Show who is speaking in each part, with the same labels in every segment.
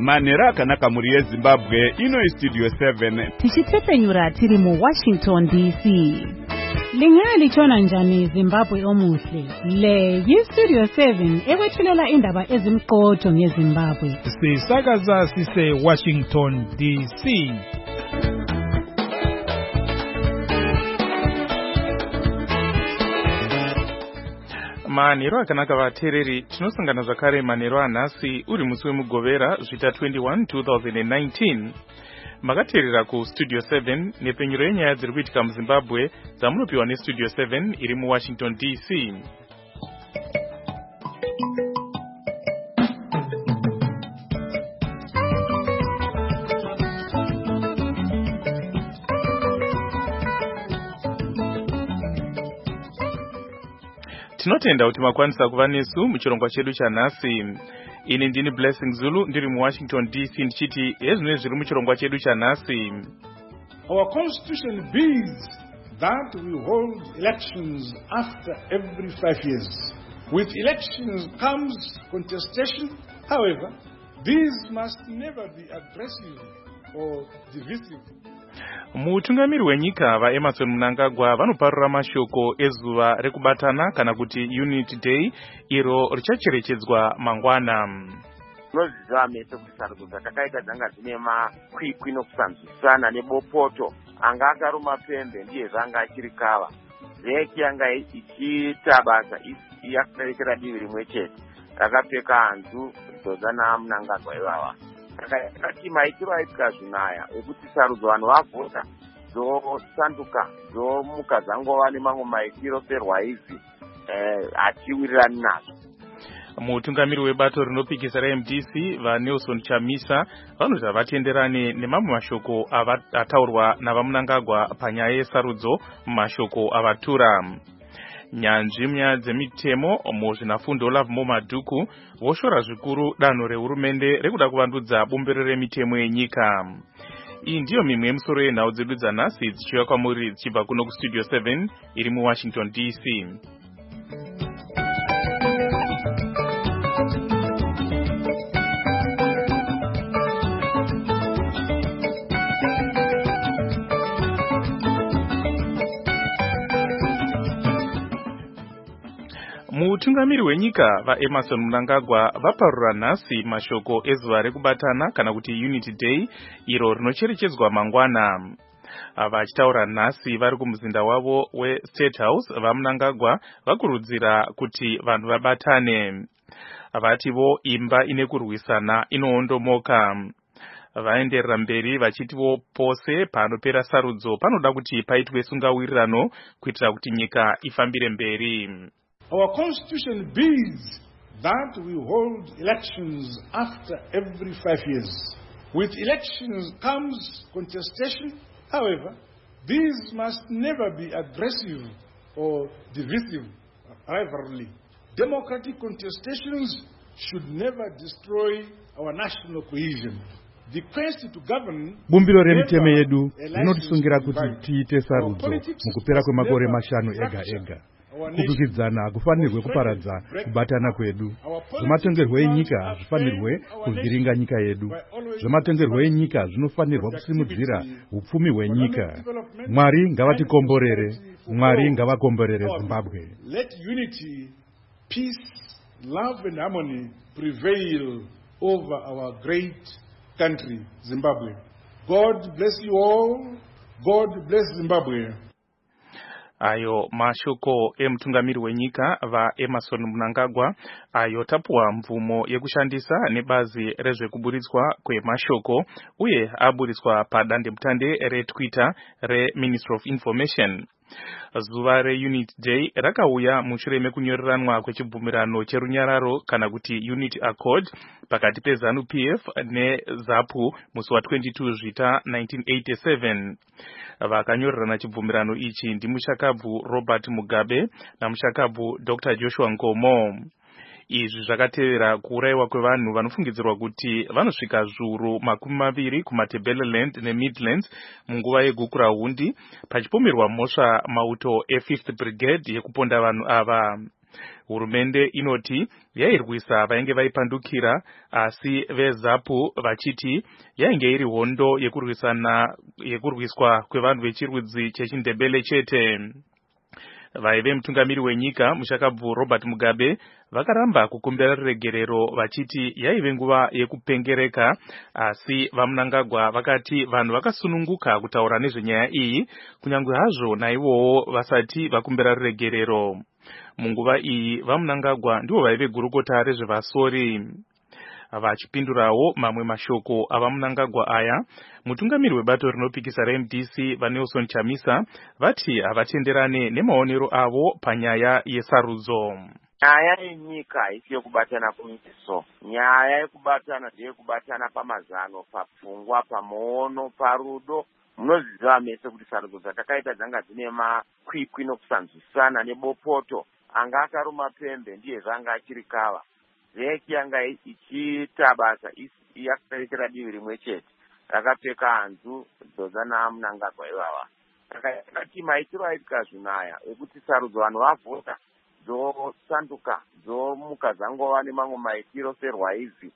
Speaker 1: Manera akanaka muri yeZimbabwe ino Studio 7
Speaker 2: tichitsepenyura tiri mu Washington DC. Lingalitshona njani Zimbabwe omuhle? Le yi-Studio 7 ekwethulela indaba ezimqotho ngeZimbabwe.
Speaker 3: Sisakaza sise Washington DC. Manero akanaka vatereri, tinosangana zvakare manero anhasi uri musi wemugovera zvita 21 2019. Makateerera ku Studio 7 nepenyero yenyaya dziri kuitika muZimbabwe dzamunopiwa neStudio 7 iri muWashington DC. Tinotenda kuti makwanisa kuva nesu muchirongwa chedu chanhasi. Ini ndini Blessing Zulu ndiri muWashington DC ndichiti ezvine zviri muchirongwa chedu chanhasi.
Speaker 4: Our constitution bids that we hold elections after every 5 years. With elections comes contestation. However, these must never be aggressive or divisive.
Speaker 3: Mutungamiri wenyika vaEmmerson Mnangagwa vanoparura mashoko ezuva rekubatana kana kuti Unity Day iro richacherechedzwa mangwana.
Speaker 5: Noziva mese kuti sarudzo dzatakaita dzanga dzine makwikwi nokusanzwisana nebopoto anga akaruma pembe ndiye zvanga achiri kava. Vheki yanga ichiita basa yakuberekera divi rimwe chete rakapfeka hanzu dzodza naMnangagwa ivava. Akati maitiro aitika zvinaya ekuti sarudzo vanhu vavhota dzosanduka dzomuka dzangova nemamwe maitiro serwaizi hachiwirirani nazvo.
Speaker 3: Mutungamiri webato rinopikisa raMDC vaNelson Chamisa vanoti havatenderane nemamwe mashoko ataurwa navaMnangagwa panyaya yesarudzo mumashoko avatura. Nyanzvi munyaya dzemitemo muzvinafundo Lovemore Madhuku voshora zvikuru danho rehurumende rekuda kuvandudza bumbiro remitemo yenyika. Iyi ndiyo mimwe yemusoro yenhau dzedu dzanhasi dzichiuya kwamuri dzichibva kuno kuStudio 7 iri muWashington DC. Mutungamiri wenyika vaEmmerson Mnangagwa vaparura nhasi mashoko ezuva rekubatana kana kuti Unity Day iro rinocherechedzwa mangwana. Vachitaura nhasi vari kumuzinda wavo weState House, vaMnangagwa vakurudzira kuti vanhu vabatane. Vativo imba ine kurwisana inoondomoka. Vaenderera mberi vachitivo pose panopera sarudzo panoda kuti paitwe sungawirirano kuitira kuti nyika ifambire mberi.
Speaker 4: Our constitution bids that we hold elections after every 5 years. With elections comes contestation. However, these must never be aggressive or divisive rivalry. Democratic contestations should never destroy our national cohesion. The quest to govern
Speaker 6: bumbiro remitemo yedu rinotisungira kuti tiite sarudzo mukupera kwemakore 5 ega. Kutukidzana hakufanirwe kuparadza kubatana kwedu. Zvematongerwo enyika hazvifanirwe kuvhiringa nyika yedu. Zvematongerwo enyika zvinofanirwa kusimudzira upfumi hwenyika. Mwari ngavatikomborere. Mwari ngavakomborere Zimbabwe.
Speaker 4: Let unity, peace, love and harmony prevail over our great country, Zimbabwe. God bless you all. God bless Zimbabwe.
Speaker 3: Ayo mashoko emutungamiri wenyika vaEmmerson Mnangagwa ayo tapuwa mvumo yekushandisa nebazi rezvekuburitswa kwemashoko uye aburitswa padandemutande reTwitter reMinistry of Information. Zuva reUnity Day rakauya mushure mekunyoreranwa kwechibvumirano cherunyararo kana kuti Unity Accord pakati peZANU-PF neZAPU musi wa22 zvita 1987. Vakanyorerana chibvumirano ichi ndimushakabvu Robert Mugabe namushakabvu Dr. Joshua Nkomo. Izvi zvakatevera kuurayiwa kwevanhu vanofungidzirwa kuti vanosvika zviuru 20 kumaTebeleland neMidlands munguva yegukura hundi pachipomerwa mhosva mauto e5th Brigade yekuponda vanhu ava. Hurumende inoti yairwisa vainge vaipandukira, asi veZAPU vachiti yainge iri hondo yekurwiswa kwevanhu vechirudzi chechindebele chete. Vaive mutungamiri wenyika Mushakabvu Robert Mugabe vakaramba kukumbira regerero vachiti yaive nguva yekupengereka, asi vaMnangagwa vakati vanhu vakasununguka kutaura nezvenyaya iyi kunyange hazvo naivowo vasati vakumbira regerero. Munguva iyi vaMnangagwa ndivo vaive gurukota rezvevasori. Vachipindurawo mamwe mashoko avaMnangagwa aya, mutungamiri webato rinopikisa reMDC vaNelson Chamisa vati havatenderane nemaonero avo panyaya yesarudzo.
Speaker 5: Nyaya yenyika isi yekubatana kumiso. Nyaya yekubatana ndeyekubatana pamazano, papfungwa, pamuono, parudo. Munoziva mese kuti sarudzo dzatakaita dzanga dzine makwikwi nokusanzwisana nebopoto. Anga akaruma pembe ndiye zvanga achiri kava. Veki yanga ichiita basa yakaitira divi rimwe chete, rakapfeka hanzu dzozana Mnangagwa ivava. Yakati maitiro aitika zvinaya ekuti sarudzo vanhu vavhota dzosanduka dzomuka dzangova nemamwe maitiro serwaizi,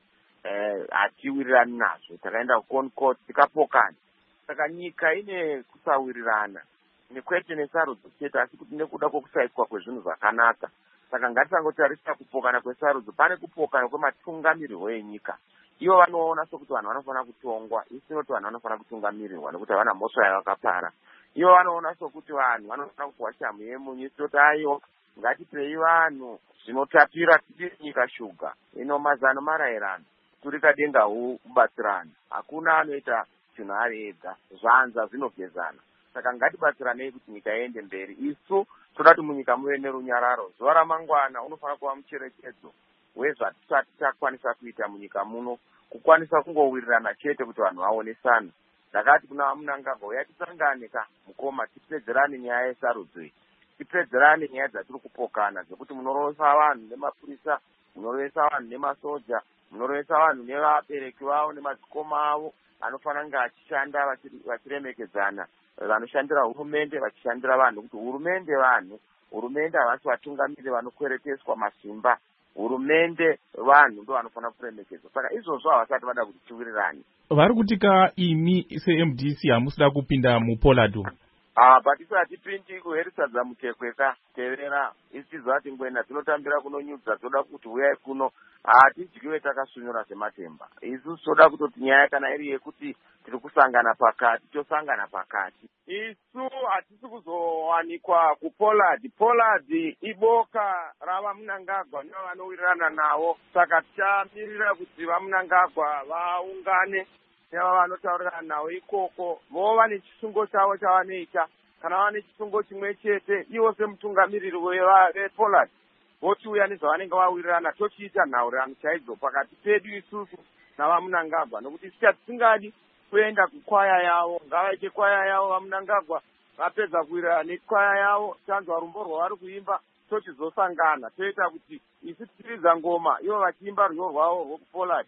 Speaker 5: hatiwirirani nazvo. Takaenda kuConcord tikapokana. Saka nyika ine kusawirirana, nekwete nesarudzo chete, asi kuti nekuda kwokusaitwa kwezvinhu zvakanaka. Saka ngatisangotarisa kupokana kwesarudzo, pane kupokana kwematungamiriro enyika. Ivo vanoona sokuti vanhu vanofanira kutongwa, isi noti vanhu vanofanira kutungamirirwa nekuti havana mhosva yavakapara. Ivo vanoona sokuti vanhu vanofanira kupuwa chamu yemunyu, isi noti aiwa ngatipei vanhu zvinotapira tiri nyika shuga. Ino mazano marairano, turika denga huu kubatsirana. Hakuna anoita chinhu ari ega, zvanza zvinogezana. Saka ngatibatsiranei kuti nyika iende mberi. Isu toda kuti munyika muve nerunyararo. Zuva ramangwana unofanira kuva mucherechedzo wezvatisati takwanisa kuita munyika muno, kukwanisa kungowirirana chete kuti vanhu vaonesana. Ndakati kuna Mnangagwa yatisangane mukoma, tipedzerane nyaya yesarudzo iyi, tipedzerane nyaya dzatiri kupokana dzekuti munorovesa vanhu nemapurisa, munorovesa vanhu nemasoja, munorovesa vanhu nevabereki vavo nemadzikoma avo anofanira kunge achishanda vachiremekedzana, vanoshandira hurumende vachishandira vanhu, kuti hurumende vanhu, hurumende havasi vatungamiri vanokwereteswa masimba, hurumende vanhu ndo vanofanira kuremekedzwa. Saka izvozvo havasati vada kuti tiwirirane.
Speaker 3: Vari kutika imi seMDC hamusida kupinda muPollard?
Speaker 5: Patisi hatipindi kuherisadza mutekweka, tevera, isizvo ati ngwena tinotambira kunonyudza, toda kuti uyai kuno, hatidyiwe takasunyura sematemba. Isu toda kutoti nyaya kana iri yekuti tiri kusangana pakati, tosangana pakati. Isu hatisi kuzowanikwa kuPollard. Pollard iboka rava Mnangagwa ndivo vanowirirana navo. Saka tichamirira kuti vaMnangagwa vaungane neva vanotaurirana navo ikoko, vova nechisungo chavo chavanoita. Kana vane chisungo chimwe chete, ivo semutungamiriri wePollard vochiuya nezvavanenge vawirirana, tochiita nhaurirano chaidzo pakati pedu isusu navaMnangagwa, nokuti isi tisingadi kuenda kukwaya yavo. Ngavaite kwaya yavo vaMnangagwa, vapedza kuwirirana nekwaya yavo, tanzwa rumbo rwavari kuimba, tochizosangana toita kuti isi tichiridza ngoma, ivo vachiimba rwiyo rwavo rwokuPollard.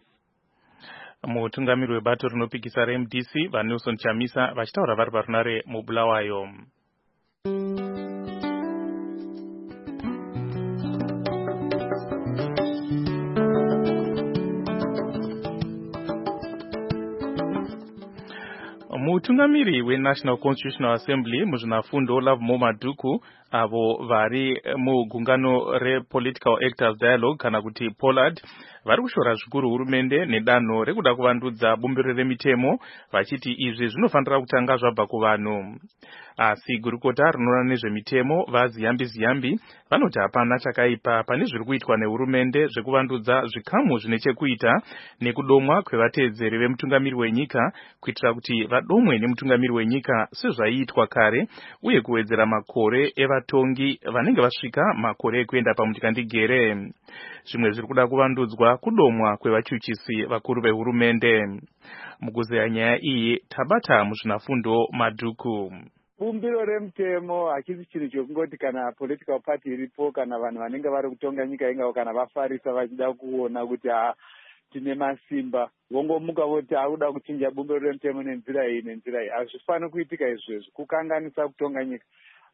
Speaker 3: Mutungamiri webato rinopikisa reMDC vaNelson Chamisa vachitaura vari parunare muBulawayo. Mutungamiri weNational Constitutional Assembly muzvinafundo Lovemore Madhuku avo vari mugungano rePolitical Actors Dialogue kana kuti Pollard vari kushora zvikuru hurumende nedanho rekuda kuvandudza bumbiro remitemo, vachiti izvi zvinofanira kutanga zvabva kuvanhu. Asi gurukota rinoona nezvemitemo vaZiyambi vanoti hapana chakaipa pane zviri kuitwa nehurumende zvekuvandudza zvikamu zvine chekuita nekudomwa kwevateedzeri vemutungamiri wenyika, kuitira kuti vadomwe nemutungamiri wenyika sezvaiitwa kare, uye kuwedzera makore evatongi vanenge vasvika makore ekuenda pamutyandegere. Zvimwe zviri kuda kuvandudzwa kudomwa kwevachuchisi vakuru vehurumende. Mukuzeya nyaya iyi tabata muzvinafundo Madhuku.
Speaker 7: Bumbiro remutemo hachisi chinhu chekungoti kana political party iripo kana vanhu vanenge vari kutonga nyika ingao kana vafarisa vachida kuona kuti tine masimba vongomuka voti akuda kuchinja bumbiro remutemo nenzira iyi nenzira iyi. Hazvifani kuitika izvozvo, kukanganisa kutonga nyika.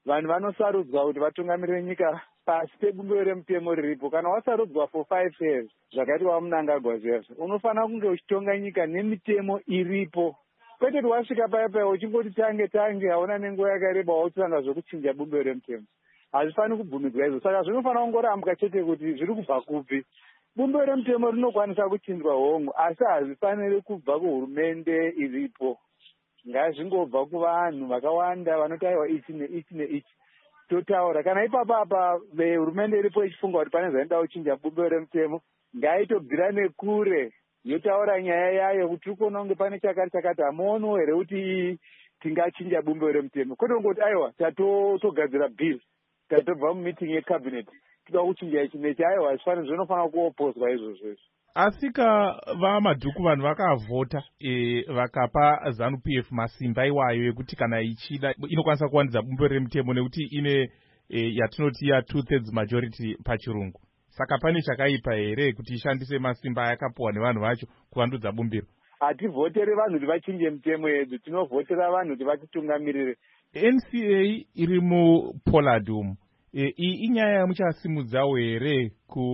Speaker 7: vanhu vanosarudzwa kuti vatungamirire nyika pasi pebumbiro remutemo riripo. Kana wasarudzwa for 5 years zvakaiti waMnangagwa zviyazvo, unofanira kunge uchitonga nyika nemitemo iripo, kwete kuti wasvika paya uchingoti tange hauna nenguva yakareba wautanga zvokuchinja bumbiro remutemo. Hazvifaniri kubvumidzwa izvo. Saka zvinofanira kungorambwa chete kuti zviri kubva kupi. Bumbiro remutemo rinokwanisa kuchinjwa hongu, asi hazvifaniri kubva kuhurumende iripo. Ngazvingobva kuvanhu vakawanda vanotaiwa ichi neichi neichi, totaura. Kana ipapapa hurumende iripo ichifunga kuti pane zvainoda kuchinja bumbiro remutemo, ngaitobvira kure yotaura nyaya yayo kuti tikuona kunge pane chakati hamuono here kuti tingachinja bumbiro remutemo, kwete kungoti aiwa tatogadzira bill, tatobva mumeeting yecabinet toda kuchinja ichi nechi. Aiwa, hazvifaniri, zvinofanira kuopozwa izvozvo.
Speaker 3: Asika vamadhuku vanhu vakavhota vakapa ZANU-PF masimba iwayo ekuti kana ichida inokwanisa kuwanidza bumbiro remutemo nekuti ine yatinoti ya 2/3 majority pachirungu. Saka pane chakaipa here kuti ishandise masimba ayakapuwa nevanhu vacho kuvandudza bumbiro?
Speaker 7: Hativhotere vanhu kuti vachinje mitemo yedu, tinovhotera vanhu kuti vatitungamirire.
Speaker 3: NCA iri muPollard umu. Iyi inyaya yamuchasimudzawo here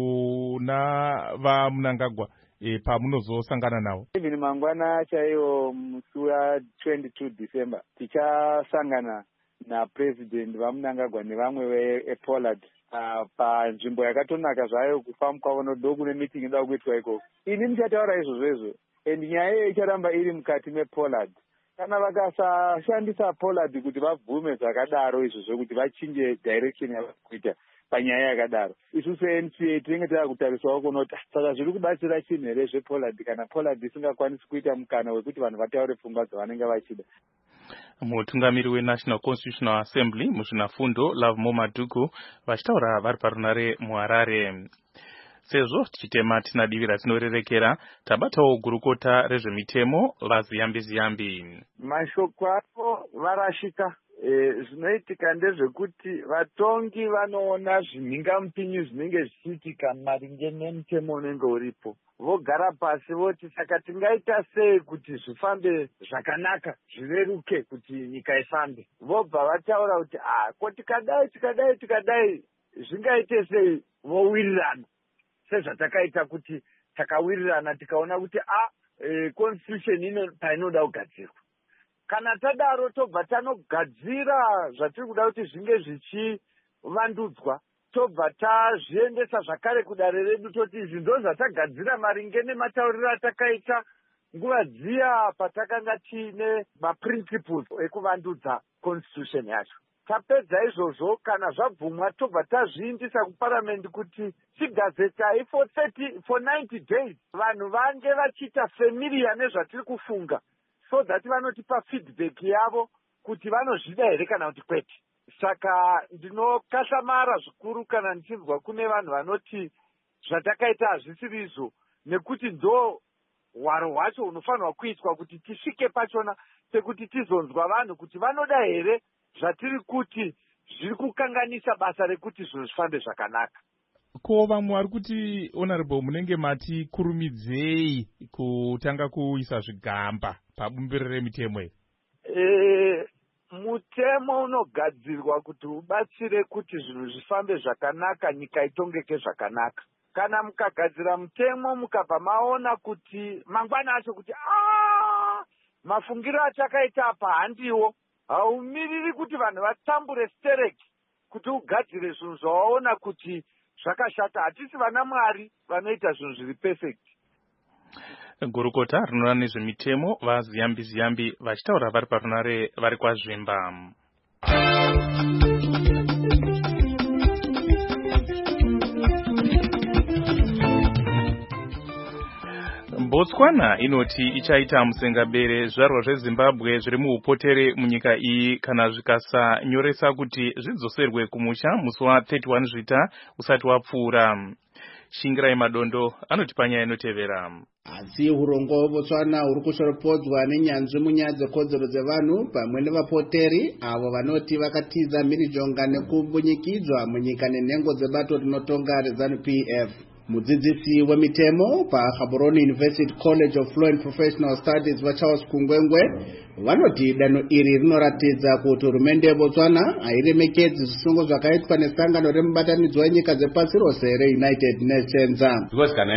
Speaker 3: kuna vaMnangagwa pamunozosangana navo?
Speaker 7: Even mangwana chaiyo musi wa22 December tichasangana napresident vaMnangagwa nevamwe vePollard panzvimbo yakatonaka zvayo kufamba kwavo nodo kune meeting inoda kuitwa ikoko. Ini ndichataura izvozvo, and nyaya iyo icharamba iri mukati mePollard. Kana vakasashandisa Pollard kuti vabvume zvakadaro izvozvo kuti vachinje direction yavakuita panyaya yakadaro, isusu NCA tinenge tava kutariswawo kunoti saka zviri kubatsira chinhu here zvePollard kana Pollard isingakwanisi kuita mukana wekuti vanhu vataure pfungwa dzavanenge vachida.
Speaker 3: Mutungamiri weNational Constitutional Assembly muzvinafundo Lovemore Madhuku vachitaura vari parunare muHarare. Sezvo tichitema tina divi ratinorerekera, tabatawo gurukota rezvemitemo vaZiyambi.
Speaker 8: Mashoko avo varashika. Zvinoitika ndezvekuti vatongi vanoona zvimhingamupinyi zvinenge zvichiitika maringe nemutemo unenge uripo. Vogara pasi voti saka tingaita sei kuti zvifambe zvakanaka, zvireruke kuti nyika ifambe. Vobva vataura kuti ko tikadai zvingaite sei, vowirirana. Sezvatakaita kuti takawirirana tikaona kuti constitution ino painoda kugadzirwa. Kana tadaro tobva tanogadzira zvatiri kuda kuti zvinge zvichivandudzwa, tobva tazviendesa zvakare kudare redu toti izvi ndo zvatagadzira maringe nematauriro atakaita nguva dziya patakanga tiine maprinciples ekuvandudza constitution yacho. Tapedza izvozvo, kana zvabvumwa tobva tazviindisa kuparamendi kuti chigazetai for 90 days vanhu vange vachiita familiar nezvatiri kufunga, so that vanotipa feedback yavo kuti vanozvida here kana kuti kwete. Saka ndinokashamara zvikuru kana ndichinzwa kune vanhu vanoti zvatakaita hazvisiri izvo, nekuti ndo hwaro hwacho hunofanirwa kuitwa kuti tisvike pachona pekuti tizonzwa vanhu kuti vanoda here zvatiri kuti zviri kukanganisa basa rekuti zvinhu zvifambe zvakanaka.
Speaker 3: Ko vamwe vari kuti honorable munenge mati kurumidzei kutanga kuisa zvigamba pabumbiro remitemo iyi?
Speaker 8: Mutemo unogadzirwa kuti ubatsire kuti zvinhu zvifambe zvakanaka, nyika itongeke zvakanaka. Kana mukagadzira mutemo mukabva maona kuti mangwana acho kuti mafungiro achakaita apa handiwo, haumiriri kuti vanhu vatambure stereki kuti ugadzire zvinhu zvawaona kuti zvakashata. Hatisi vana Mwari vanoita zvinhu zviri perfect.
Speaker 3: Gurukota rinoona nezvemitemo vaZiyambi vachitaura vari parunare vari kwaZvimba. Botswana inoti ichaita musengabere zvizvarwa zveZimbabwe zviri muupotere munyika iyi kana zvikasanyoresa kuti zvidzoserwe kumusha musi wa31 Zvita usati wapfuura. Shingirai Madondo anoti panyaya inotevera.
Speaker 9: Asi hurongo hweBotswana huri kushoropodzwa nenyanzvi munyaya dzekodzero dzevanhu pamwe nevapoteri avo vanoti vakatiza mhirizhonga nekubunyikidzwa munyika nenhengo dzebato rinotonga reZANU-PF. mudzidzisi wemitemo paGaborone University College of Law and Professional Studies vaCharles Kungwengwe vanoti danho iri rinoratidza kuti hurumende yeBotswana hairemekedzi zvisungo zvakaitwa nesangano remubatanidzwa wenyika dzepasi rose reUnited Nations.
Speaker 10: Because kana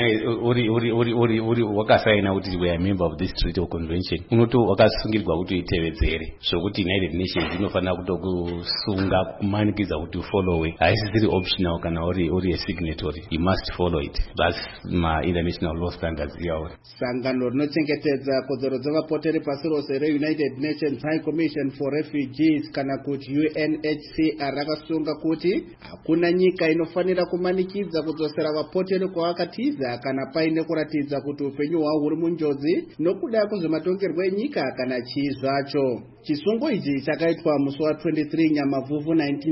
Speaker 10: uri wakasaina kuti we are member of this treaty or convention, unoto wakasungirirwa kuti itevedzere zvokuti United Nations inofanira kutokusunga kumanikidza kuti ufollow. Haisiri optional kana uri a signatory, you must follow it. That's my international law standards yawo.
Speaker 9: Sangano rinochengetedza kodzero dzevapoteri pasi rose reUnited Nations High Commission for Refugees kana kuti UNHCR rakasunga kuti hakuna nyika inofanira kumanikidza kudzosera vapoteri kwavakatiza kana paine kuratidza kuti upenyu hwavo huri munjodzi nokuda kwezvematongerwo enyika kana chii zvacho. Chisungo ichi chakaitwa musi wa23 Nyamavhuvhu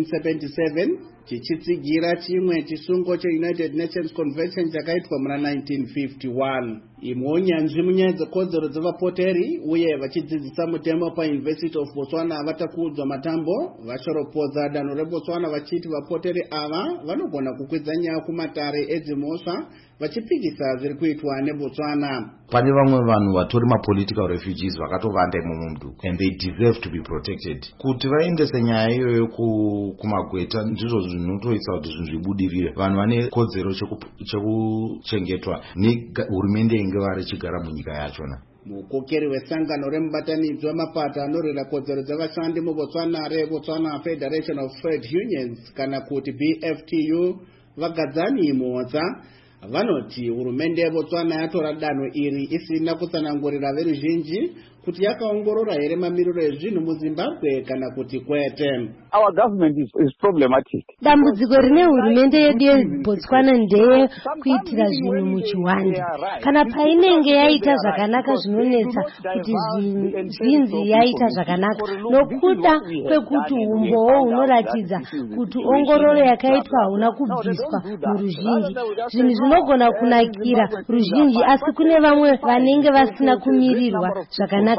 Speaker 9: 1977 chichitsigira chimwe chisungo cheUnited Nations Convention chakaitwa muna 1951. Imwe nyanzvi munyaya dzekodzero dzevapoteri uye vachidzidzisa mutemo paUniversity of Botswana vatakuudzwa matambo vashoropodza danho reBotswana vachiti vapoteri ava vanogona kukwidza nyaya kumatare edzimhosva vachipikisa zviri kuitwa neBotswana.
Speaker 11: Pane vamwe vanhu vatori mapolitical refugees vakatovanda imomo muduku and they deserve to be protected. Kuti vaendese nyaya iyoyo kumagweta ndizvo zvinotoita kuti zvinhu zvibudirire. Vanhu vane kodzero chekuchengetwa nehurumende inge vari chigara munyika yachona.
Speaker 9: Mukokeri wesangano remubatanidzwa wemapato anorwira kodzero dzevashandi muBotswana reBotswana Federation of Trade Unions kana kuti BFTU Vagadzani Mhodza vanoti hurumende yeBotswana yatora danho iri isina kutsanangurira veruzhinji kuti yakaongorora here mamiriro ezvinhu muZimbabwe kana kuti kwete.
Speaker 7: Our government is problematic.
Speaker 12: Dambudziko rine hurumende yedu yeBotswana ndeye kuitira zvinhu muchiwanda. Kana painenge yaita zvakanaka zvinonetsa kuti zvinzi yaita zvakanaka nokuda kwekuti umbowo hunoratidza kuti ongororo yakaitwa hauna kubviswa muruzhinji. Zvinhu zvinogona kunakira ruzhinji asi kune vamwe vanenge vasina kumirirwa zvakanaka.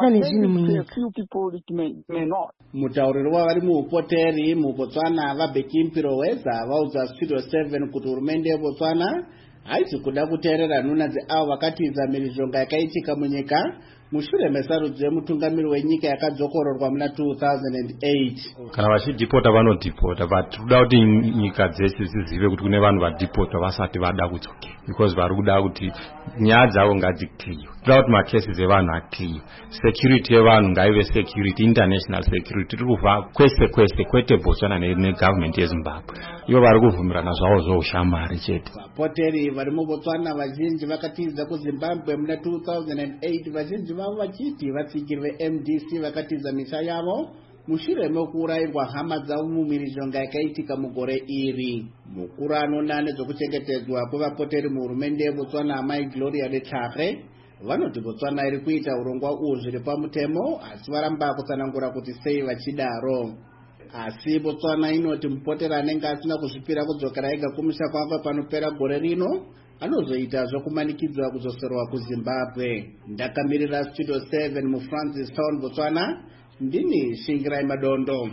Speaker 9: Mutauriri wavari muupoteri muBotswana vaBheki Mpiroweza vaudza Studio 7 kuti hurumende yeBotswana haisi kuda kuteerera nhuna dzeavo vakatiza mhirizhonga yakaitika munyika mushure mesarudzo yemutungamiri wenyika yakadzokororwa muna 2008.
Speaker 13: Kana vachidhipota vanodhipota, but toda kuti nyika dzese dzizive kuti kune vanhu vadhipota vasati vada kudzokera, because vari kuda kuti nyaya dzavo ngadzikliwe. Toda kuti macases evanhu akliwe, security yevanhu ngaive security, international security. Tiri kubva kwese kwete Botswana negovernment yeZimbabwe. Ivo vari kuvhumirana zvavo zvoushamwari chete.
Speaker 9: Vapoteri vari muBotswana vazhinji vakatiza kuZimbabwe muna 2008 vazhinji vavo vachiti vatsigirwe MDC vakatiza misha yavo mushure mekuurayirwa hama dzavo mumhirizhonga yakaitika mugore iri. Mukuru anoona nezvokuchengetedzwa kwevapoteri muhurumende yeBotswana Amai Gloria Letlhare vanoti Botswana iri kuita urongwa uhu zviri pamutemo asi varamba kutsanangura kuti sei vachidaro. Asi Botswana inoti mupoteri anenge asina kuzvipira kudzokera ega kumusha kwavo panopera gore rino anozoita zvokumanikidzwa kudzoserwa kuZimbabwe. Ndakamirira Studio 7 muFrancis Town Botswana, ndini Shingirai Madondo.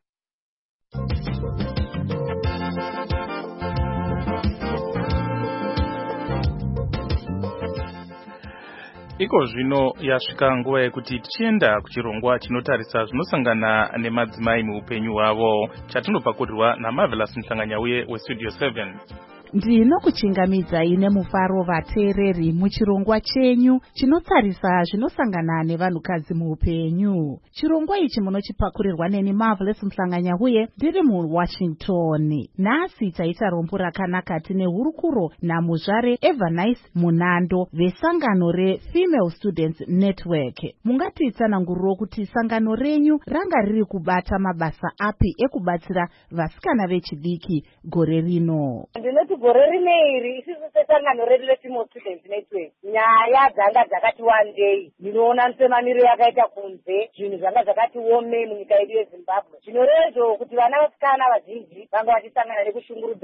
Speaker 3: Iko zvino yasvika nguva yekuti tichienda kuchirongwa chinotarisa zvinosangana nemadzimai muupenyu hwavo chatinopakurirwa naMarvelous Mhlanganyauye weStudio 7.
Speaker 2: Ndinokuchingamidzai nemufaro vateereri muchirongwa chenyu chinotarisa zvinosangana nevanhukadzi muupenyu. Chirongwa ichi munochipakurirwa neni Marvelous Mhlanganyauye ndiri muWashington. Nhasi taita rombo rakanaka tine hurukuro namuzvare Evanice Munando vesangano reFemale Students Network. Mungatitsananguriro kuti sangano renyu ranga riri kubata mabasa api ekubatsira vasikana vechidiki gore rino?
Speaker 14: Gore rineiri isusu sesangano redu reFemale Students Network nyaya dzanga dzakati wandei. Ndinoona mpemamiriro yakaita kunze, zvinhu zvanga zvakati wome munyika yedu yeZimbabwe. Zvinoreva kuti vana vasikana vazhinji vanga vachisangana nekushungurudzika kwakati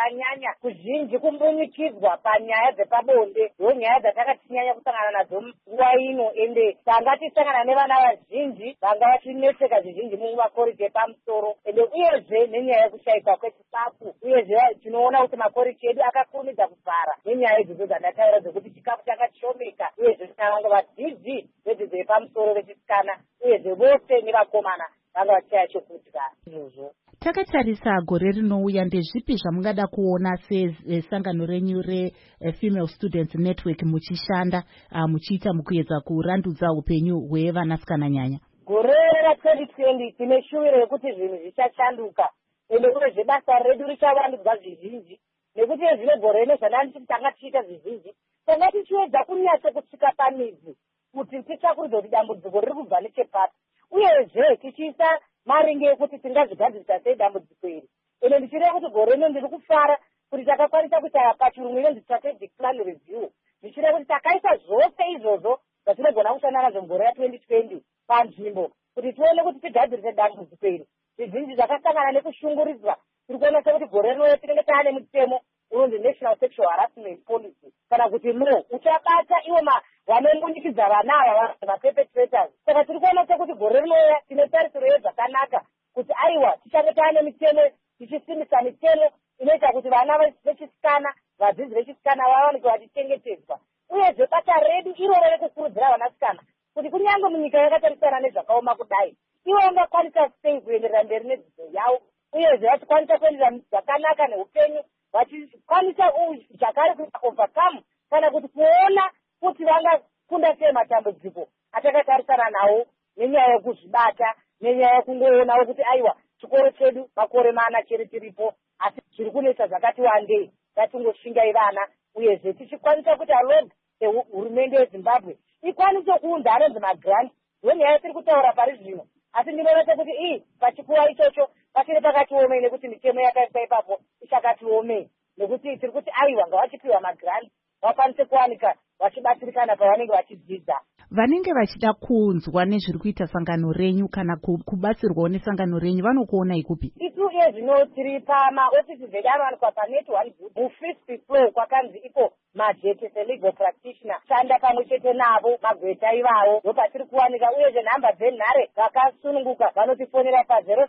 Speaker 14: zvakanyanya kuzhinji kumbunikidzwa panyaya dzepabonde ndonyaya dzatakatinyanya kusangana nadzo nguva ino, ende tanga tisangana nevana vazhinji vanga vachineseka zvizhinji mumakoreji epamusoro, ende uyezve nenyaya yekushayikwa kwechikafu. Uyezve tinoona kuti makoreji edu akakurumidza kuvhara nenyaya idzodzo dzandataura dzekuti chikafu chakashomeka, uyezve vanga vadzidzi vedzidzo yepamusoro vechisikana uyezve vose nevakomana vanga vachishaya chokudya izvozvo.
Speaker 2: Takatarisa gore rinouya, ndezvipi zvamungada kuona sesangano renyu reFemale Students Network muchishanda muchiita mukuedza kurandudza upenyu hwevanasikana nyanya?
Speaker 14: Gore ra2020 tine shuviro yekuti zvinhu zvichashanduka, ende uyezve basa redu richavandudzwa zvizhinji, nekuti zvino gore rino zvananditi tanga tichiita zvizhinji tanga tichiedza kunyatso kusvika pamidzi kuti titsvakuridza kuti dambudziko riri kubva nechepapi, uyezve tichiisa maringe ekuti tingazvigadzirisa sei dambudziko iri. Ende ndichireva kuti gore rino ndiri kufara kuti takakwanisa kuita pachirungu inonzi strategic plan review, ndichireva kuti takaisa zvose izvozvo zvatinogona kushanda nazvo mugore ra2020 panzvimbo kuti tione kuti tigadzirise dambudziko iri. Zvizhinji zvakasangana nekushungurudzwa, tiri kuona sekuti gore rino tinenge taane mutemo unonzi National Sexual Harassment Policy, kana kuti law uchabata iwo vanongonikidza vana ava vaperpetrators. Saka tiri kuona sekuti gore rinoya tine tarisiro yezvakanaka kuti aiwa tichange taane mitemo, tichisimbisa mitemo inoita kuti vana vechisikana, vadzidzi vechisikana vawanike vachichengetedzwa. Uyezve bata redu iroro rekukurudzira vanasikana kuti kunyange munyika yakatarisana nezvakaoma kudai, ivo vangakwanisa sei kuenderera mberi nedzidzo yavo, uyezve vachikwanisa kuenderera zvakanaka neupenyu, vachikwanisa zvakare kuita overcome kana kuti kuona kuti vangakunda sei matambudziko atakatarisana nawo nenyaya yekuzvibata, nenyaya yekungoonawo kuti aiwa chikoro chedu makore mana chiri tiripo asi zviri kunetsa zvakati wandei, ngatingoshingai vana. Uyezve tichikwanisa kuti alog hurumende yeZimbabwe ikwanise kuunza anonzi magrant, ndonyaya tiri kutaura pari zvino, asi ndinoona sekuti pachikuva ichocho pachiri pakatiomei nekuti mitemo yakaiswa ipapo ichakatiomei, nekuti tiri kuti aiwa ngavachipiwa magrant vakwanise kuwanika vachibatsirikana pavanenge vachidzidza.
Speaker 2: Vanenge vachida kunzwa nezviri kuita sangano renyu kana kubatsirwawo nesangano renyu vanokuona ikupi?
Speaker 14: Isu zvino tiri pamaofisi zedu anowanikwa paNet 1 Good mu5th floor kwakanzi iko majeti selegal practitioner, shanda pamwe chete navo magweta ivavo ndopatiri kuwanika. Uyezve nhamba dzenhare vakasununguka vanotifonera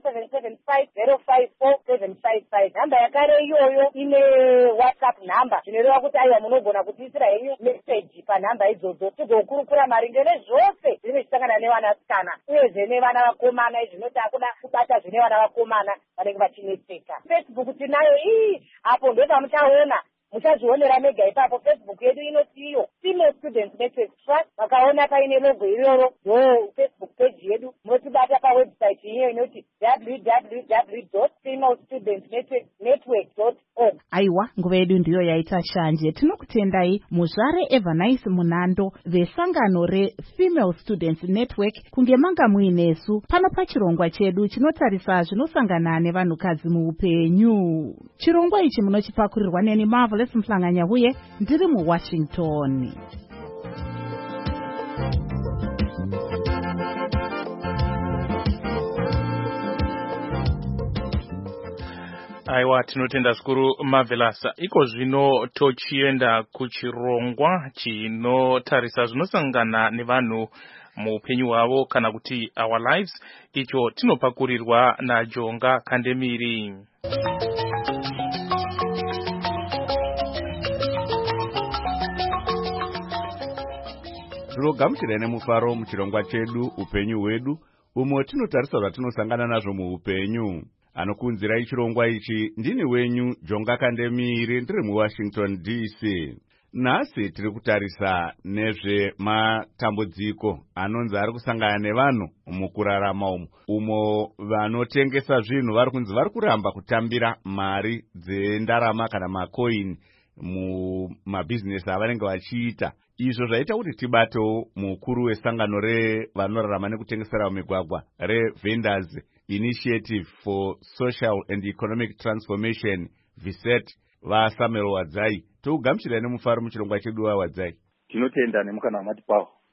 Speaker 14: pa0775054755. Nhamba yakare iyoyo ine WhatsApp nhamba, zvinoreva kuti aiwa munogona kutiisira henyu meseji panhamba idzodzo tigokurukura maringe nezvose zviri zvichisangana nevanasikana uyezve nevana vakomana. Izvi zvinoti akuda kubata zvine vana vakomana vanenge vachineseka. Facebook tinayo apo ndopamuchaona, muchazvionera mega ipapo. Facebook yedu inotiyo Female Students Network Trust, vakaona paine logo iroro ndo Facebook page yedu. Munotibata pawebsite iyo inoti www.femalestudentnetwork.org.
Speaker 2: Aiwa, nguva yedu ndiyo yaita shanje. Tinokutendai muzvare Evanice Munando vesangano reFemale Students Network kunge manga muinesu pano pachirongwa chedu chinotarisa zvinosangana nevanhukadzi muupenyu. Chirongwa ichi munochipakurirwa neni Marvelous Mhlanganya huye ndiri muWashington.
Speaker 3: Aiwa, tinotenda zvikuru Marvelous. Iko zvino tochienda kuchirongwa chinotarisa zvinosangana nevanhu muupenyu hwavo kana kuti our lives, icho tinopakurirwa naJonga Kandemiri.
Speaker 1: Tinogamuchira nemufaro muchirongwa chedu upenyu hwedu, umo tinotarisa zvatinosangana nazvo muupenyu. Anokunzirai chirongwa ichi ndini wenyu Jonga Kandemiri, ndiri muWashington DC. Nhasi tiri kutarisa nezvematambudziko anonzi ari kusangana nevanhu mukurarama umo vanotengesa zvinhu vari kunzi vari kuramba kutambira mari dzendarama kana makoini mumabhizinesi avanenge vachiita. Izvo zvaita kuti tibatewo mukuru wesangano revanorarama nekutengesera mumigwagwa reVendors Initiative for Social and Economic Transformation, VSET, vaSamuel Wadzai. Tokugamuchirai nemufaro muchirongwa chedu waWadzai.
Speaker 15: Tinotenda nemukana wamati pawo.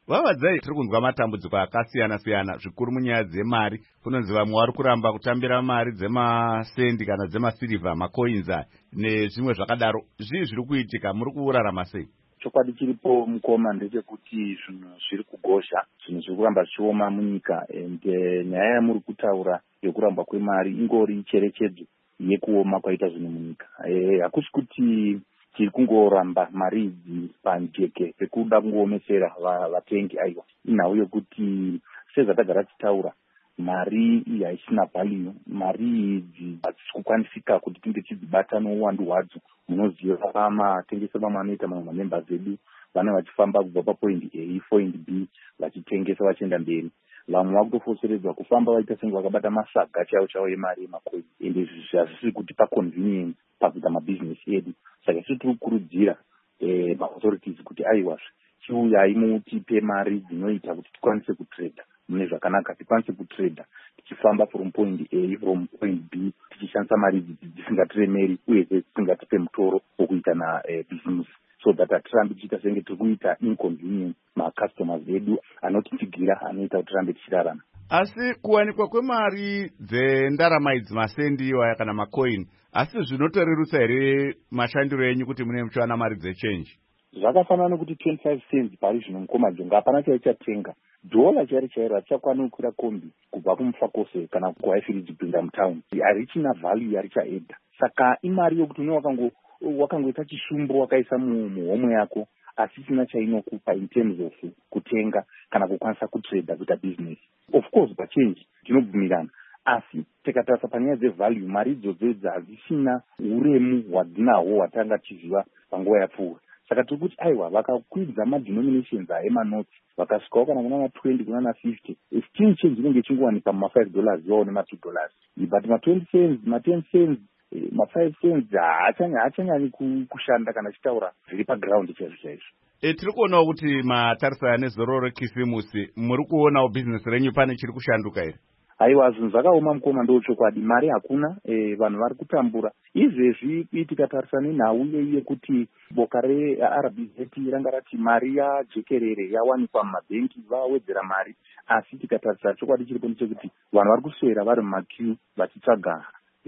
Speaker 1: Vavadzai tiri kunzwa matambudziko akasiyana-siyana zvikuru munyaya dzemari. Kunonzi vamwe vari kuramba kutambira mari dzemasendi kana dzemasirivha, macoins nezvimwe zvakadaro. Zvii zviri kuitika, muri kurarama sei?
Speaker 15: Chokwadi chiripo mukoma ndechekuti zvinhu zviri kugozha, zvinhu zviri kuramba zvichioma munyika, ende nyaya yamuri kutaura yokuramba kwemari ingori cherechedzo yekuoma kwaita zvinhu munyika. Hakusi kuti tiri kungoramba mari idzi panjeke pekuda kungoomesera vatengi. Aiwa, inhau yokuti sezvatagara tichitaura, mari iyi haisina value. Mari idzi hadzisi kukwanisika kuti tinge tidzibata nouwandu hwadzo. Munoziva pamatengesa vamwe anoita mamwe mamembers edu vane vachifamba kubva papoint A point B vachitengesa vachienda mberi. Vamwe vakutofoseredzwa kufamba vaita senge vakabata masaga chaiwo emari emacoin, ende izvi hazvisi kuti paconvenience pakuita mabhizinesi edu. Saka isusu tiri kukurudzira maauthorities kuti aiwazve chiuyai mutipe mari dzinoita kuti tikwanise kutredha mune zvakanaka, tikwanise kutredha tichifamba from point A from point B tichishandisa mari idzi dzisingatiremeri uye dzisingatipe mutoro wokuita nabusiness, so that hatirambi tichiita senge tiri kuita inconvenience macustomers edu anotitsigira anoita kuti tirambe tichirarama.
Speaker 1: Asi kuwanikwa kwemari dzendarama idzi, masendi iwaya kana macoin, asi zvinotorerutsa here mashandiro enyu kuti mune muchiwana mari dzechange?
Speaker 15: Zvakafanana nekuti 25 cents pari zvino mukoma jonga hapana chaichatenga. Dhola chairo hatichakwana kukwira kombi kubva kumufakose kana kuhaifiriji kupinda mutown. Harichina value yarichaedha. Saka imari yokuti wakangoita chishumbo wakaisa muhomwe yako asi isina chainokupa in terms of kutenga kana kukwanisa kutredha kuita business. Of course pachange tinobvumirana, asi tikatarisa panyaya dzevalue, mari idzodzo hadzisina uremu hwadzinahwo hwatanga tichiziva panguva yapfuura. Saka tiri kuti aiwa vakakwidza madenominations emanoti vakasvikawo kana kuna na20 kuna na50, exchange change inenge ichingowanika muma$5 yawo nema$2, but ma20 cents ma10 cents ma5 cents haachanyanyi kushanda kana chitaura zviri paground chaizvo.
Speaker 1: Tiri kuonawo kuti matarisana nezororo rekisimusi muri kuonawo bhizinesi renyu pane chiri kushanduka here?
Speaker 15: Aiwa, zvinhu zvakaoma mukoma, ndochokwadi. Mari hakuna, vanhu vari kutambura. Izvezvi tikatarisana nenhau yekuti boka reRBZ ranga rati mari yajekerere yawanikwa mumabhengi vawedzera mari, asi tikatarisa chokwadi chiripo ndechekuti vanhu vari kuswera vari mumaqueue vachitsvaga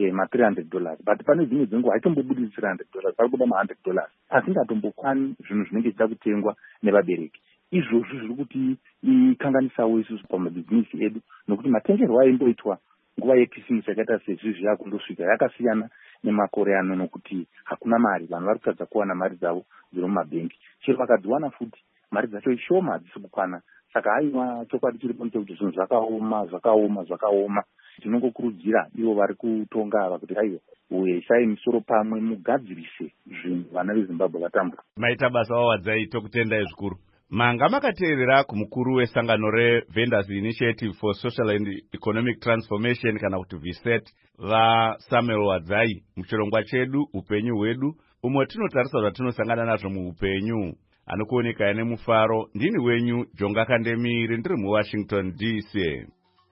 Speaker 15: ma$300, but pane dzimwe dzenguva haitombobudi $300, parikuda ma$100, asi ngatombokwani zvinhu zvinenge zvichida kutengwa nevabereki. Izvozvo zviri kuti ikanganisawo isusu pamabhizinesi edu, nokuti matengerwo aimboitwa nguva yekisimusi yakaita sezvizvi yakundosvika yakasiyana nemakore ano, nokuti hakuna mari. Vanhu vari kutadza kuwana mari dzavo dziri mumabhengi, chero vakadziwana futi mari dzacho ishoma, hadzisi kukwana. Saka aiwa, chokwadi chiripo ndechekuti zvinhu zvakaoma. Tinongokurudzira ivo vari kutonga ava kuti aiwa, uyesai misoro pamwe mugadzirise zvinhu vana veZimbabwe vatambura.
Speaker 1: Maita basa Wawadzai, tokutendai zvikuru. Manga makateerera kumukuru wesangano reVendors Initiative for Social and Economic Transformation kana kuti VSET vaSamuel Wadzai muchirongwa chedu upenyu hwedu, umwe tinotarisa zvatinosangana nazvo muupenyu. Anokuoneka nemufaro. Ndini wenyu Jonga Kandemiri, ndiri muWashington DC.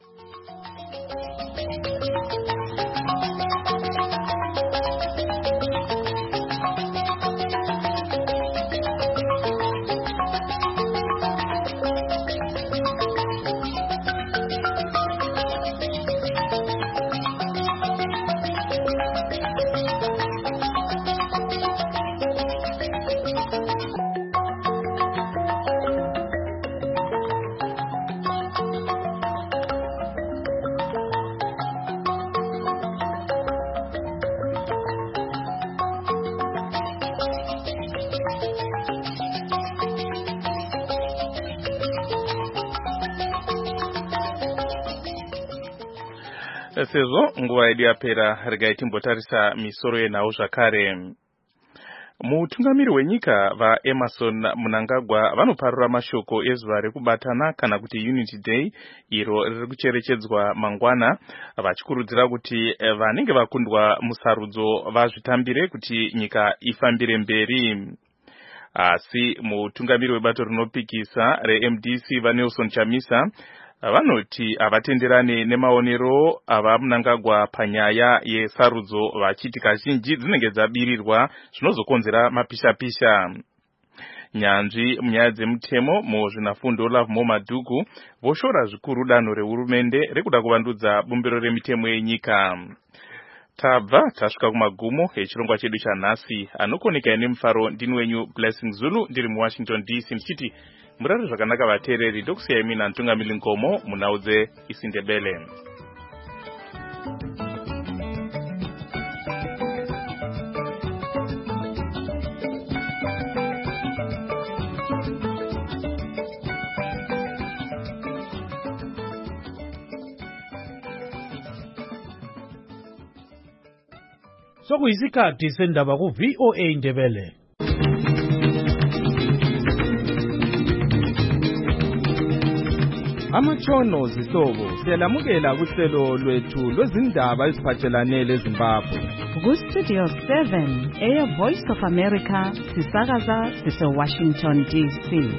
Speaker 3: Sezvo nguva yedu yapera, regai timbotarisa misoro yenhau zvakare. Mutungamiri wenyika vaEmmerson Mnangagwa vanoparura mashoko ezuva rekubatana kana kuti Unity Day, iro riri kucherechedzwa mangwana, vachikurudzira kuti vanenge vakundwa musarudzo vazvitambire kuti nyika ifambire mberi. Asi mutungamiri webato rinopikisa reMDC vaNelson Chamisa vanoti havatenderane nemaonero avaMnangagwa panyaya yesarudzo, vachiti kazhinji dzinenge dzabirirwa zvinozokonzera mapisha-pisha. nyanzvi munyaya dzemutemo muzvinafundo Olaf Maduku voshora zvikuru danho rehurumende rekuda kuvandudza bumbiro remitemo yenyika. Tabva tasvika kumagumo echirongwa chedu chanhasi. Anokoneka nemufaro ndini wenyu Blessing Zulu ndiri muWashington DC ndichiti murare zvakanaka vateereri, ndokusiyai mina Ntungamiri Nkomo munaudze isiNdebele.
Speaker 16: Sokuyisikhathi sendaba ku VOA Ndebele.
Speaker 17: Amatshono zihlobo siyalamukela kuhlelo lwethu lwezindaba eziphathelane leZimbabwe.
Speaker 2: Ku-Studio 7 Air Voice of America sisakaza sise-Washington DC.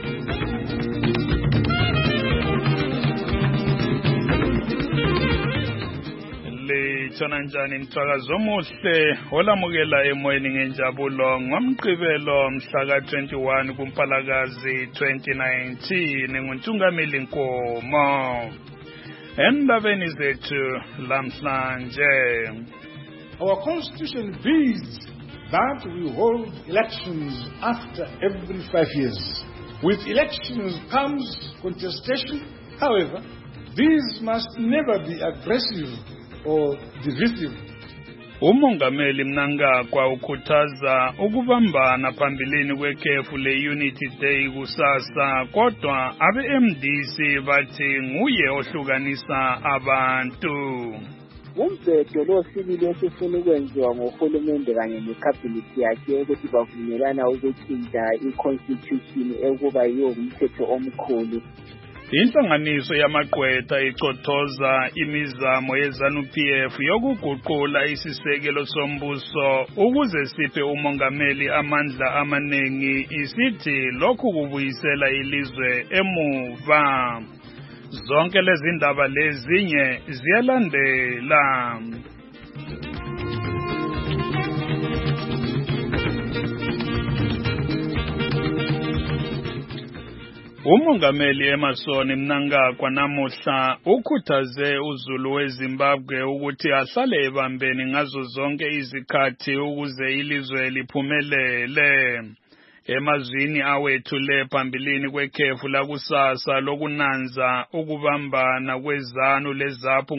Speaker 18: Sonanjani mthakazo omuhle olamukela emoyeni ngenjabulo ngomgqibelo mhla ka-21 kuMpalakazi 2019 nguNtungamiri Nkomo. Endabeni zethu lamhlanje,
Speaker 4: our constitution bids that we hold elections after every 5 years. With elections comes contestation. However, these must never be aggressive or divisive.
Speaker 18: Umongameli Mnangagwa ukhuthaza ukubambana phambilini kwekhefu le-Unity Day kusasa, kodwa abe-MDC bathi nguye ohlukanisa abantu.
Speaker 19: Umbhedo losibili osifuna ukwenziwa ngohulumende kanye nekhabhinethi yakhe ukuthi bavumelana ukutshintsha i-constitution ekuba yiyo umthetho omkhulu.
Speaker 18: Inhlanganiso yamagqwetha icothoza imizamo yeZANU-PF yokuguqula isisekelo sombuso ukuze siphe umongameli amandla amaningi, isithi lokhu kubuyisela ilizwe emuva. Zonke lezi ndaba lezinye ziyalandela. Umongameli Emmerson Mnangagwa namuhla ukhuthaze uZulu weZimbabwe ukuthi ahlale ebambeni ngazo zonke izikhathi ukuze ilizwe liphumelele. Emazwini awethule phambilini kwekhefu lakusasa lokunanza ukubambana kwezanu leZAPU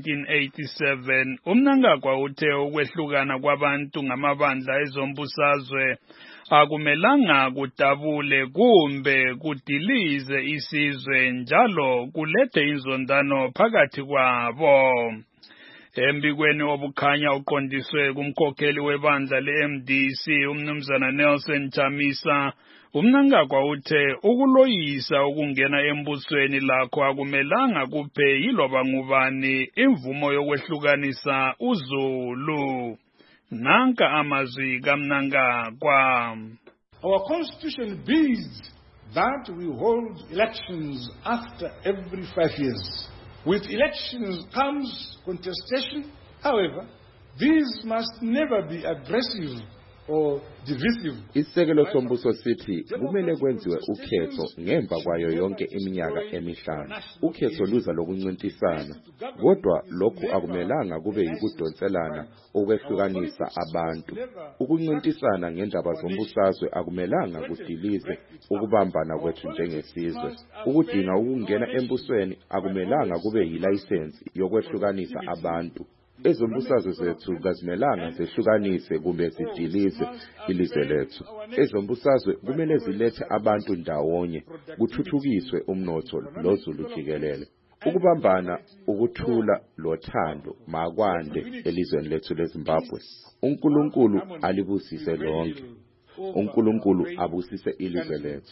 Speaker 18: ngo-1987, uMnangagwa uthe ukwehlukana kwabantu ngamabandla ezombusazwe akumelanga kudabule kumbe kudilize isizwe, njalo kulethe inzondano phakathi kwabo. Embikweni obukhanya uqondiswe kumkhokheli webandla le-MDC umnumzana Nelson Chamisa, uMnangagwa uthe ukuloyisa ukungena embusweni lakho akumelanga kuphe yiloba ngubani imvumo yokwehlukanisa uZulu. Nanka amazwi kaMnangagwa.
Speaker 4: Our constitution bids that we hold elections after every 5 years. With elections comes contestation. However, these must never be aggressive or divisive.
Speaker 20: Isisekelo sombuso sithi kumele kwenziwe ukhetho ngemva kwayo yonke iminyaka emihlanu. Ukhetho luza lokuncintisana, kodwa lokhu akumelanga kube yikudonselana okwehlukanisa abantu. Ukuncintisana ngendaba zombusazwe akumelanga kudilize ukubambana kwethu njengesizwe. Ukudinga ukungena embusweni akumelanga kube yilayisensi yokwehlukanisa abantu. Ezombusazwe zethu kazimelanga zehlukanise kumbe zidilize ilizwe lethu. Ezombusazwe kumele zilethe abantu ndawonye, kuthuthukiswe umnotho loZulu jikelele. Ukubambana, ukuthula lothando makwande elizweni lethu leZimbabwe. uNkulunkulu alibusise lonke. uNkulunkulu abusise ilizwe lethu.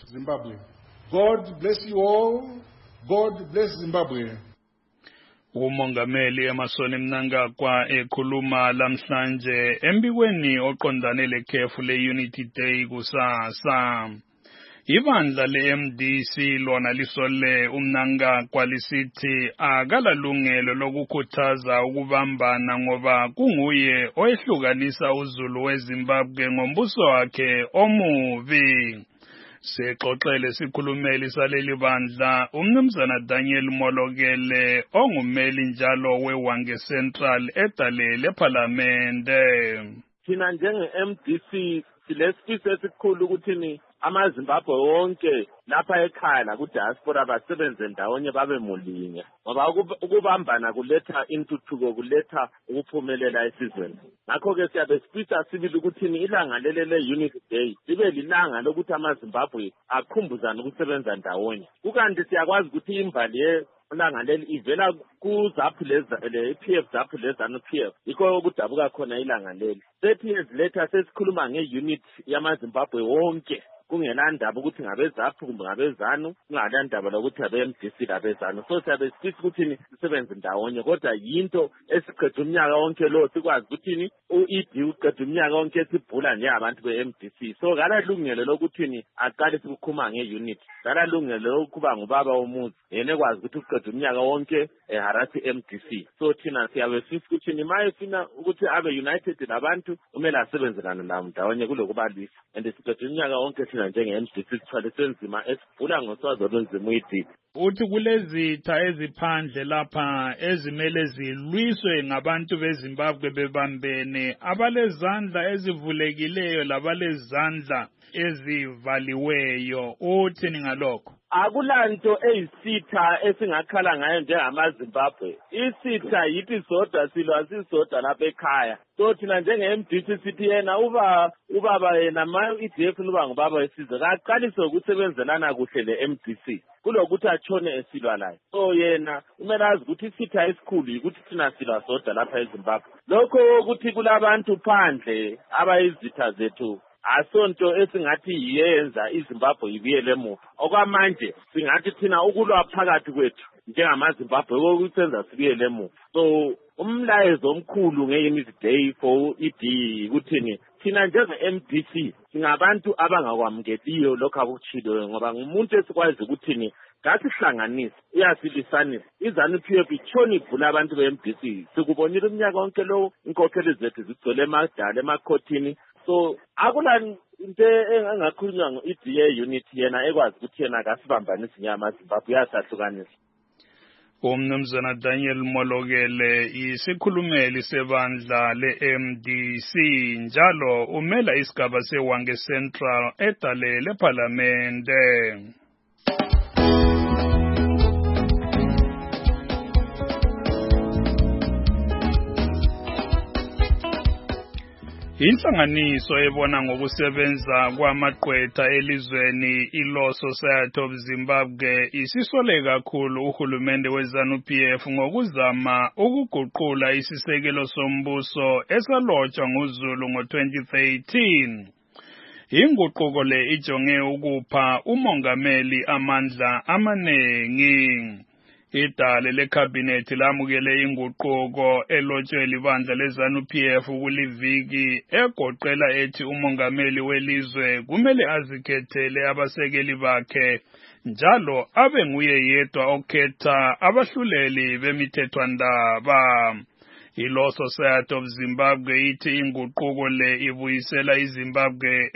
Speaker 4: God bless you all. God bless Zimbabwe.
Speaker 18: Umongameli Emmerson Mnangagwa ekhuluma lamhlanje embikweni oqondane lekhefu le-Unity Day kusasa. Ibandla le-MDC lona lisole uMnangagwa lisithi akalalungelo lokukhuthaza ukubambana ngoba kunguye oyehlukanisa uZulu weZimbabwe ngombuso wakhe omubi. Sexoxele sikhulumeli saleli bandla umnumzana Daniel Molokele ongumeli njalo weWange Central edale leParlamente.
Speaker 5: Thina njenge-MDC silesifiso esikhulu ukuthi amaZimbabwe wonke lapha ekhaya nakudiaspora basebenze ndawonye babe mulinye ngoba ukubambana kuletha intuthuko kuletha ukuphumelela esizweni. Ngakho-ke siyabe sifisa sibili ukuthi ilanga leli le-Unity Day libe lilanga lokuthi amaZimbabwe akhumbuzane ukusebenza ndawonye. Kukanti siyakwazi ukuthi imbali ilanga leli ivela kuZAPU le-PF ZAPU le-ZANU-PF yikho kudabuka khona ilanga leli. 30 years later sesikhuluma nge-unit yamaZimbabwe wonke kungenandaba ukuthi ngabe-ZAPU kumbe ngabe-ZANU, kungalandaba lokuthi abe-MDC labe-ZANU. So siyabe sifisa ukuthi sisebenze ndawonye kodwa yinto esiqeda umnyaka wonke lo sikwazi ukuthi u-ED uqeda umnyaka wonke sibhula njengabantu be-MDC. So kalalungelo lokuthi aqale sikukhuluma nge-unit, kalalungelo lokuba ngubaba womuzi yena ekwazi ukuthi uqeda umnyaka wonke eharasi MDC. So thina siyabe sifisa ukuthi mayefuna ukuthi abe united labantu kumele asebenzelane nabo ndawonye kulokubalisa. And siqeda umnyaka wonke thina njenge-MDC sithwale senzima esibhula ngoswazi olunzima uyididi.
Speaker 18: Uthi kulezitha eziphandle lapha ezimele zilwiswe ngabantu beZimbabwe bebambene abalezandla ezivulekileyo labalezandla ezivaliweyo, uthini ngalokho?
Speaker 5: Akulanto eyisitha esingakhala ngayo njengamaZimbabwe. Isitha yithi sodwa silwa sisodwa lapha ekhaya. So thina njenge-MDC sithi yena ubaba yena ma-EDF uba ngubaba wesizwe kaqalise ukusebenzelana kuhle le-MDC kulokuthi atshone esilwa layo. So yena kumele azi ukuthi isitha esikhulu yikuthi thina silwa sodwa lapha eZimbabwe. Lokho ukuthi kulabantu phandle abayizitha zethu asonto esingathi yiyenza iZimbabwe ibuyele emuva. Okwamanje singathi thina ukulwa phakathi kwethu njengamaZimbabwe kokusenza sibuyele emuva. So umlayezo omkhulu nge-Unity Day for ED ukuthi thina njenge-MDC singabantu abangakwamukeliyo lokho akutshiloyo ngoba ngumuntu esikwazi ukuthi ngasihlanganisa iyasilisanisa. iZANU-PF itshona ivula abantu be-MDC. Sikubonile umnyaka wonke lo inkokheli zethu zigcwele emadala emakhothini. So akula into engakhulunywa ngo-ED unity yena ekwazi ukuthi yena akasibambanisi nyamaZimbabwe uyasahlukanisa.
Speaker 18: Umnumzana Daniel Molokele isikhulumeli sebandla le-MDC njalo umela isigaba seWange Central edale leParlamente. Inhlanganiso ebona ngokusebenza kwamaqwetha elizweni iLaw Society of Zimbabwe isisole kakhulu uhulumende weZANU-PF ngokuzama ukuguqula isisekelo sombuso esalotshwa nguZulu ngo-2013. Inguquko le ijonge ukupha umongameli amandla amanengi. Idale lekhabhinethi lamukele inguquko elotshwe libandla leZANU-PF kuliviki egoqela ethi umongameli welizwe kumele azikhethele abasekeli bakhe njalo abe nguye yedwa okhetha abahluleli bemithethwandaba. iLaw Society of Zimbabwe ithi inguquko le ibuyisela iZimbabwe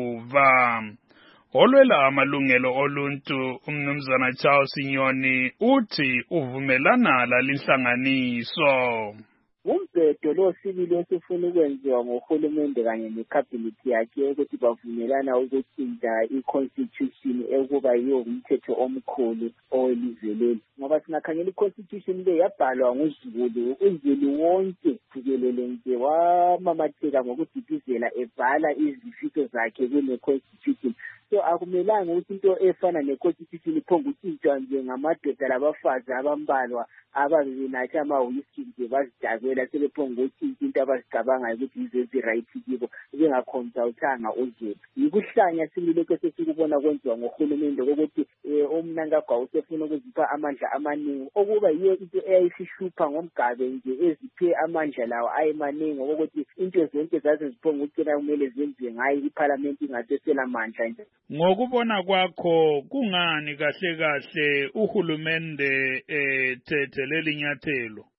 Speaker 18: emuva. Olwela amalungelo oluntu umnumzana Charles Nyoni uthi uvumelana lalinhlanganiso.
Speaker 19: Umbhedo lo sibili osifuna ukwenziwa ngohulumende kanye nekhabhinethi yakhe ukuthi bavumelana ukutshintsha i-constitution ekuba yiyo umthetho omkhulu owelizwe leli. Ngoba singakhangela i-constitution le yabhalwa nguZulu, uZulu wonke jikelele nje wamamatheka ngokudidizela ebhala izifiso zakhe kune-constitution. So akumelanga ukuthi into efana ne-constitution iphonga ukutshintshwa nje ngamadoda labafazi abambalwa ababenathi ama-whisky nje bazidabela sebephonga ukutshintsha into abazicabangayo ukuthi yizo ezi-right kibo bengakhonsulthanga uZulu. Yikuhlanya sililokho sesikubona kwenziwa ngohulumende kokuthi uMnangagwa usefuna ukuzipha amandla amaningi okuba yiyo into eyayisihlupha ngomgabe nje eziphe amandla lawo ayemaningi okokuthi into zonke zaze ziphonga ukucina kumele zenziwe ngayo iParliament ingasesela mandla nje.
Speaker 18: Ngokubona kwakho kungani kahle kahle uhulumende ethethe leli nyathelo?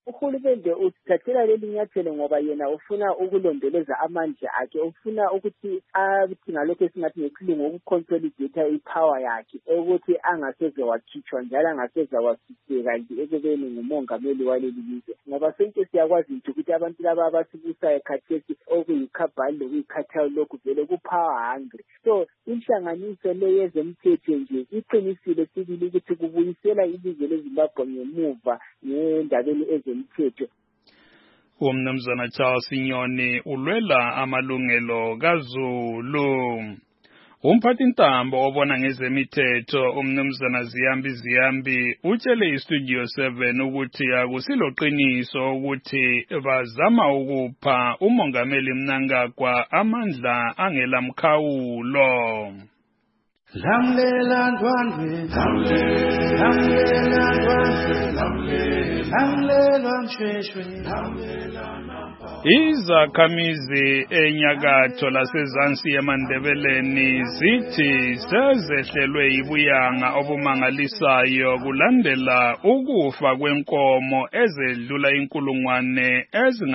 Speaker 19: uhulumende usithathela leli nyathelo ngoba yena ufuna ukulondoleza amandla akhe, ufuna ukuthi athi ngalokho esingathi ngesilungu ukuconsolidate ipower yakhe ukuthi angaseze wakhitshwa njalo angaseze wasiseka nje ekubeni ngumongameli waleli lizwe, ngoba sonke siyakwazi nje ukuthi abantu laba abasibusayo khathesi okuyikhabhali lokuyikhathayo lokhu vele ku-power hungry. So inhlanganiso le yezomthetho nje iqinisile sibili ukuthi kubuyisela ilizwe leZimbabwe ngemuva ngendabeni ezomthetho.
Speaker 18: Umnumzana Charles Nyoni ulwela amalungelo kaZulu. Umphathintambo obona ngezemithetho umnumzana Ziyambi utshele iStudio 7 ukuthi akusiloqiniso ukuthi bazama ukupha umongameli Mnangagwa amandla angelamkhawulo.
Speaker 21: Lamlela ndwandwe, lamlela ndwandwe, lamlela mshweshwe,
Speaker 18: Izakhamizi enyakatho lasezansi eMandebeleni zithi sezehlelwe yibuyanga obumangalisayo kulandela ukufa kwenkomo ezedlula inkulungwane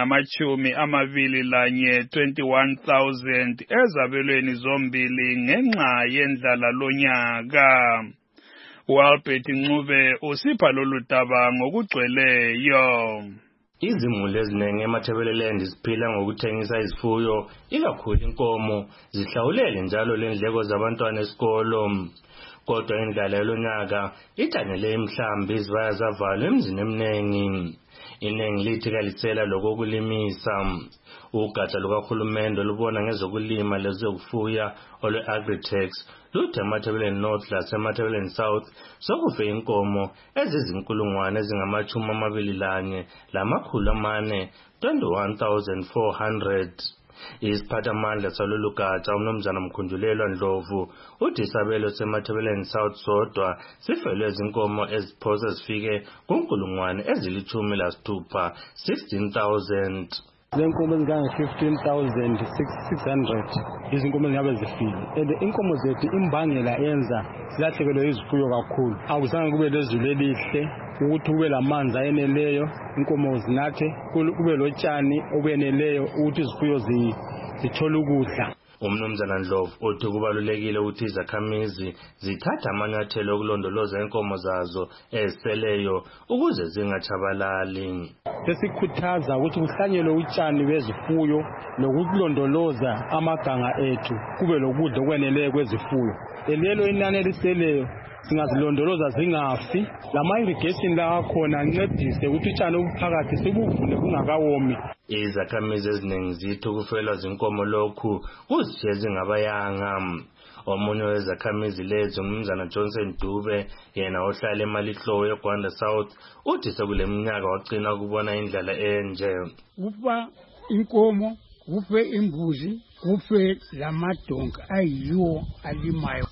Speaker 18: ezingama-21,000 ezabelweni zombili ngenxa yendlala lonyaka. Albert Ncube usipha lolu daba ngokugcweleyo.
Speaker 22: Izimuli eziningi eMatabeleland ziphila ngokuthengisa izifuyo, ikakhulu inkomo, zihlawulele njalo lendleko zabantwana esikolo. Kodwa indlala yalonyaka idangele imihlambi izivaya zavalwa emizini eminingi. Iningi lithi kalitsela lokulimisa. Ugatsha lukahulumende olubona ngezokulima lezokufuya olwe-Agritex luthi eMatabeleland North laseMatabeleland South sokufe inkomo ezizinkulungwane ezingama-21 21,400. Isiphathamandla salolu gatsha umnumzana Mkhundulelwa Ndlovu uthi isabelo seMatabeleland South sodwa sifelwe izinkomo eziphosa zifike kunkulungwane ezili-16,000 16,000.
Speaker 23: Zenkomo ezingange-15,600 izinkomo ezingabe zifile, and inkomo zethu imbangela yenza silahlekelwe izifuyo kakhulu. Akuzange kube lezulu elihle ukuthi kube lamanzi ayeneleyo inkomo zinathe, kube lotshani obeneleyo ukuthi izifuyo zithole ukudla.
Speaker 22: Umnumzana Ndlovu uthi kubalulekile ukuthi izakhamizi zithatha amanyathelo okulondoloza inkomo zazo eziseleyo ukuze zingatshabalali.
Speaker 23: Sesikhuthaza ukuthi kuhlanyelwe utshani bezifuyo nokulondoloza amaganga ethu kube lokudla okweneleyo kwezifuyo. Lelo inani eliseleyo singazilondoloza zingafi. Lama-irrigation la akhona ancedise ukuthi utshani obuphakathi sibuvune bungakawomi.
Speaker 22: Izakhamizi eziningi zithi ukufelwa zinkomo lokhu kuzishiye zingabayanga. Omunye wezakhamizi lezi umnumzana Johnson Dube yena ohlala eMalihlowo eGwanda South uthi sekule minyaka wagcina ukubona indlala enje.
Speaker 24: Kufa inkomo, kufe imbuzi, kufe lamadonki ayiwo alimayo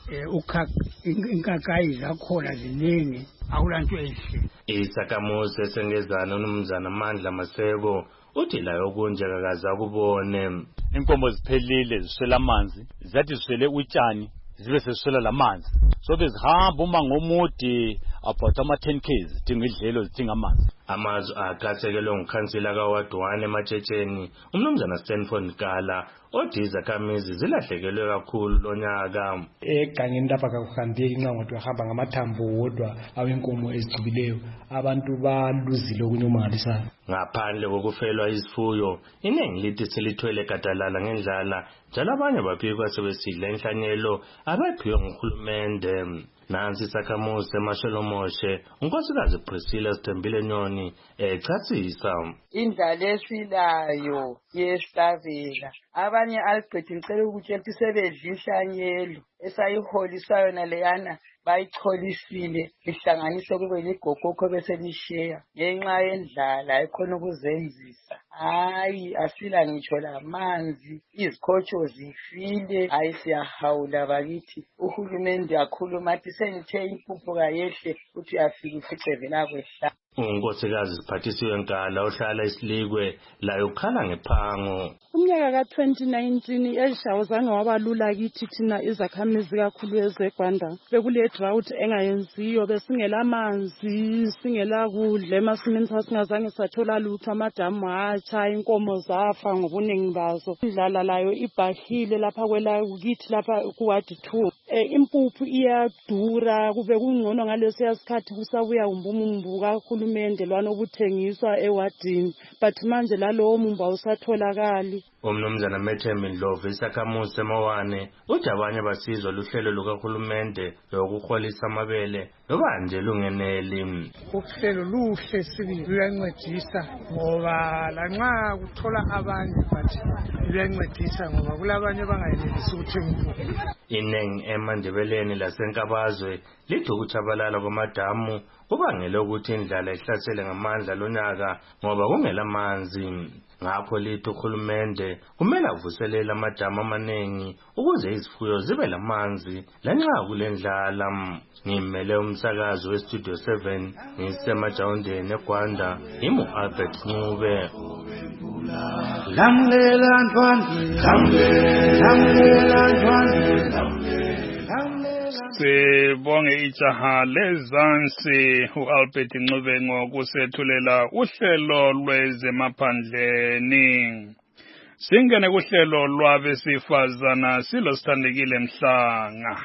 Speaker 24: inkakayi zakhona ziningi akulanto ehle.
Speaker 22: Isakhamuzi esengezana umnumzana Mandla Maseko uthi layo kunje kakaza kubone.
Speaker 25: Inkomo ziphelile ziswela amanzi, zathi ziswele utshani zibe seziswela lamanzi, so bezihamba uma ngomude about ama-10 km zidinga idlelo zidinga amanzi.
Speaker 22: Amazwi akhathakelwe ngukhansila kaWard 1 eMatshetsheni umnumzana Stanford Nkala othi izakhamizi zilahlekelwe kakhulu lonyaka.
Speaker 23: Egangeni lapha kakuhambeki inxa ngothi wahamba ngamathambo wodwa awenkomo ezigcibileyo, abantu baluzile okunye omangalisayo.
Speaker 22: Ngaphandle kokufelwa izifuyo, iningi lithi selithwele gadalala ngendlala, njalo abanye baphikwa sebesidla inhlanyelo abaphiwe nguhulumende. Nansi isakhamuzi seMasholomoshe unkosikazi Priscilla Sithembile Nyoni echasisa.
Speaker 26: Indlala esilayo yesitavela, abanye Albert ngicela ukutshela ukuthi sebedla inhlanyelo esayiholisayo naleyana bayicholisile ihlanganise kube ligogokho bese lisheya ngenxa yendlala ayikhona ukuzenzisa. Hayi asila ngitsho lamanzi, izikhotsho zifile. Hayi siyahawula bakithi, uhulumende akhuluma athi senithe impuphu kayehle uthi uyafika ufice vela kwehla.
Speaker 22: unkosikazi Siphathisiwe Nkala ohlala eSilikwe laye ukhala ngephango.
Speaker 6: Umnyaka ka-2019 ezishawuzange wabalula kithi thina izakhamizi kakhulu ezeGwanda. Bekule drought engayenziyo, besingela amanzi, singela kudla, emasimini sasingazange sathola lutho, amadamu atsha, inkomo zafa ngobuningi bazo. Indlala layo ibhahile lapha kithi lapha kuwadi 2. Impuphu iyadura, kube kungcono ngalesiya sikhathi kusabuya umbumumbu kahulumende lwana obuthengiswa ewadini, but manje lalowo mumbu awusatholakali.
Speaker 22: Umnumzana Methembe Ndlovu isakhamuzi seMowane uthi abanye basizwa luhlelo lukahulumende lokuholisa amabele loba nje lungeneli.
Speaker 24: Uhlelo luhle sibili luyancedisa ngoba lanxa kuthola abanye bathi luyancedisa ngoba kulabanye abangayenelisi ukuthenga impuphu.
Speaker 22: Inengi eMandebeleni laseNkabazwe lithi ukutshabalala kwamadamu kubangele ukuthi indlala ihlasele ngamandla lonyaka ngoba kungela manzi. Ngakho lithi uhulumende kumele avuselele amadamu amaningi ukuze izifuyo zibe lamanzi lanxa kulendlala. Ngimele umsakazi weStudio 7 ngisemajawundeni eGwanda Albert Ncube.
Speaker 21: Lamlela ntwandwe, lamlela ntwandwe.
Speaker 18: Sibonge ijaha lezansi uAlbert Ncube ngokusethulela uhlelo lwezemaphandleni. Singene kuhlelo lwabesifazana silosithandekile Mhlanga.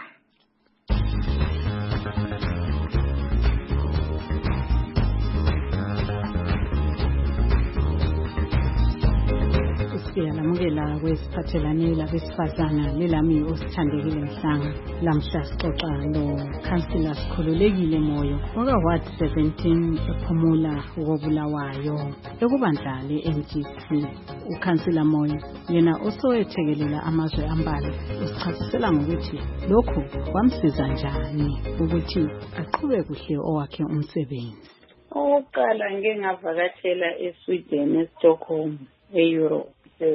Speaker 2: Siyalamukela kwesiphathelane labesifazana lelami osithandekile Mhlanga. Lamhla sixoxa lo-Councillor Sikhululekile Moyo waka-Ward 17 ePhumula koBulawayo ekubandla le-NGC. uCouncillor Moyo yena osoyethekelela amazwe ambalwa usichasisela ngokuthi lokhu kwamsiza njani ukuthi aqhube kuhle owakhe umsebenzi.
Speaker 7: Oqala ngeke ngavakatshela eSweden eStockholm eEurope.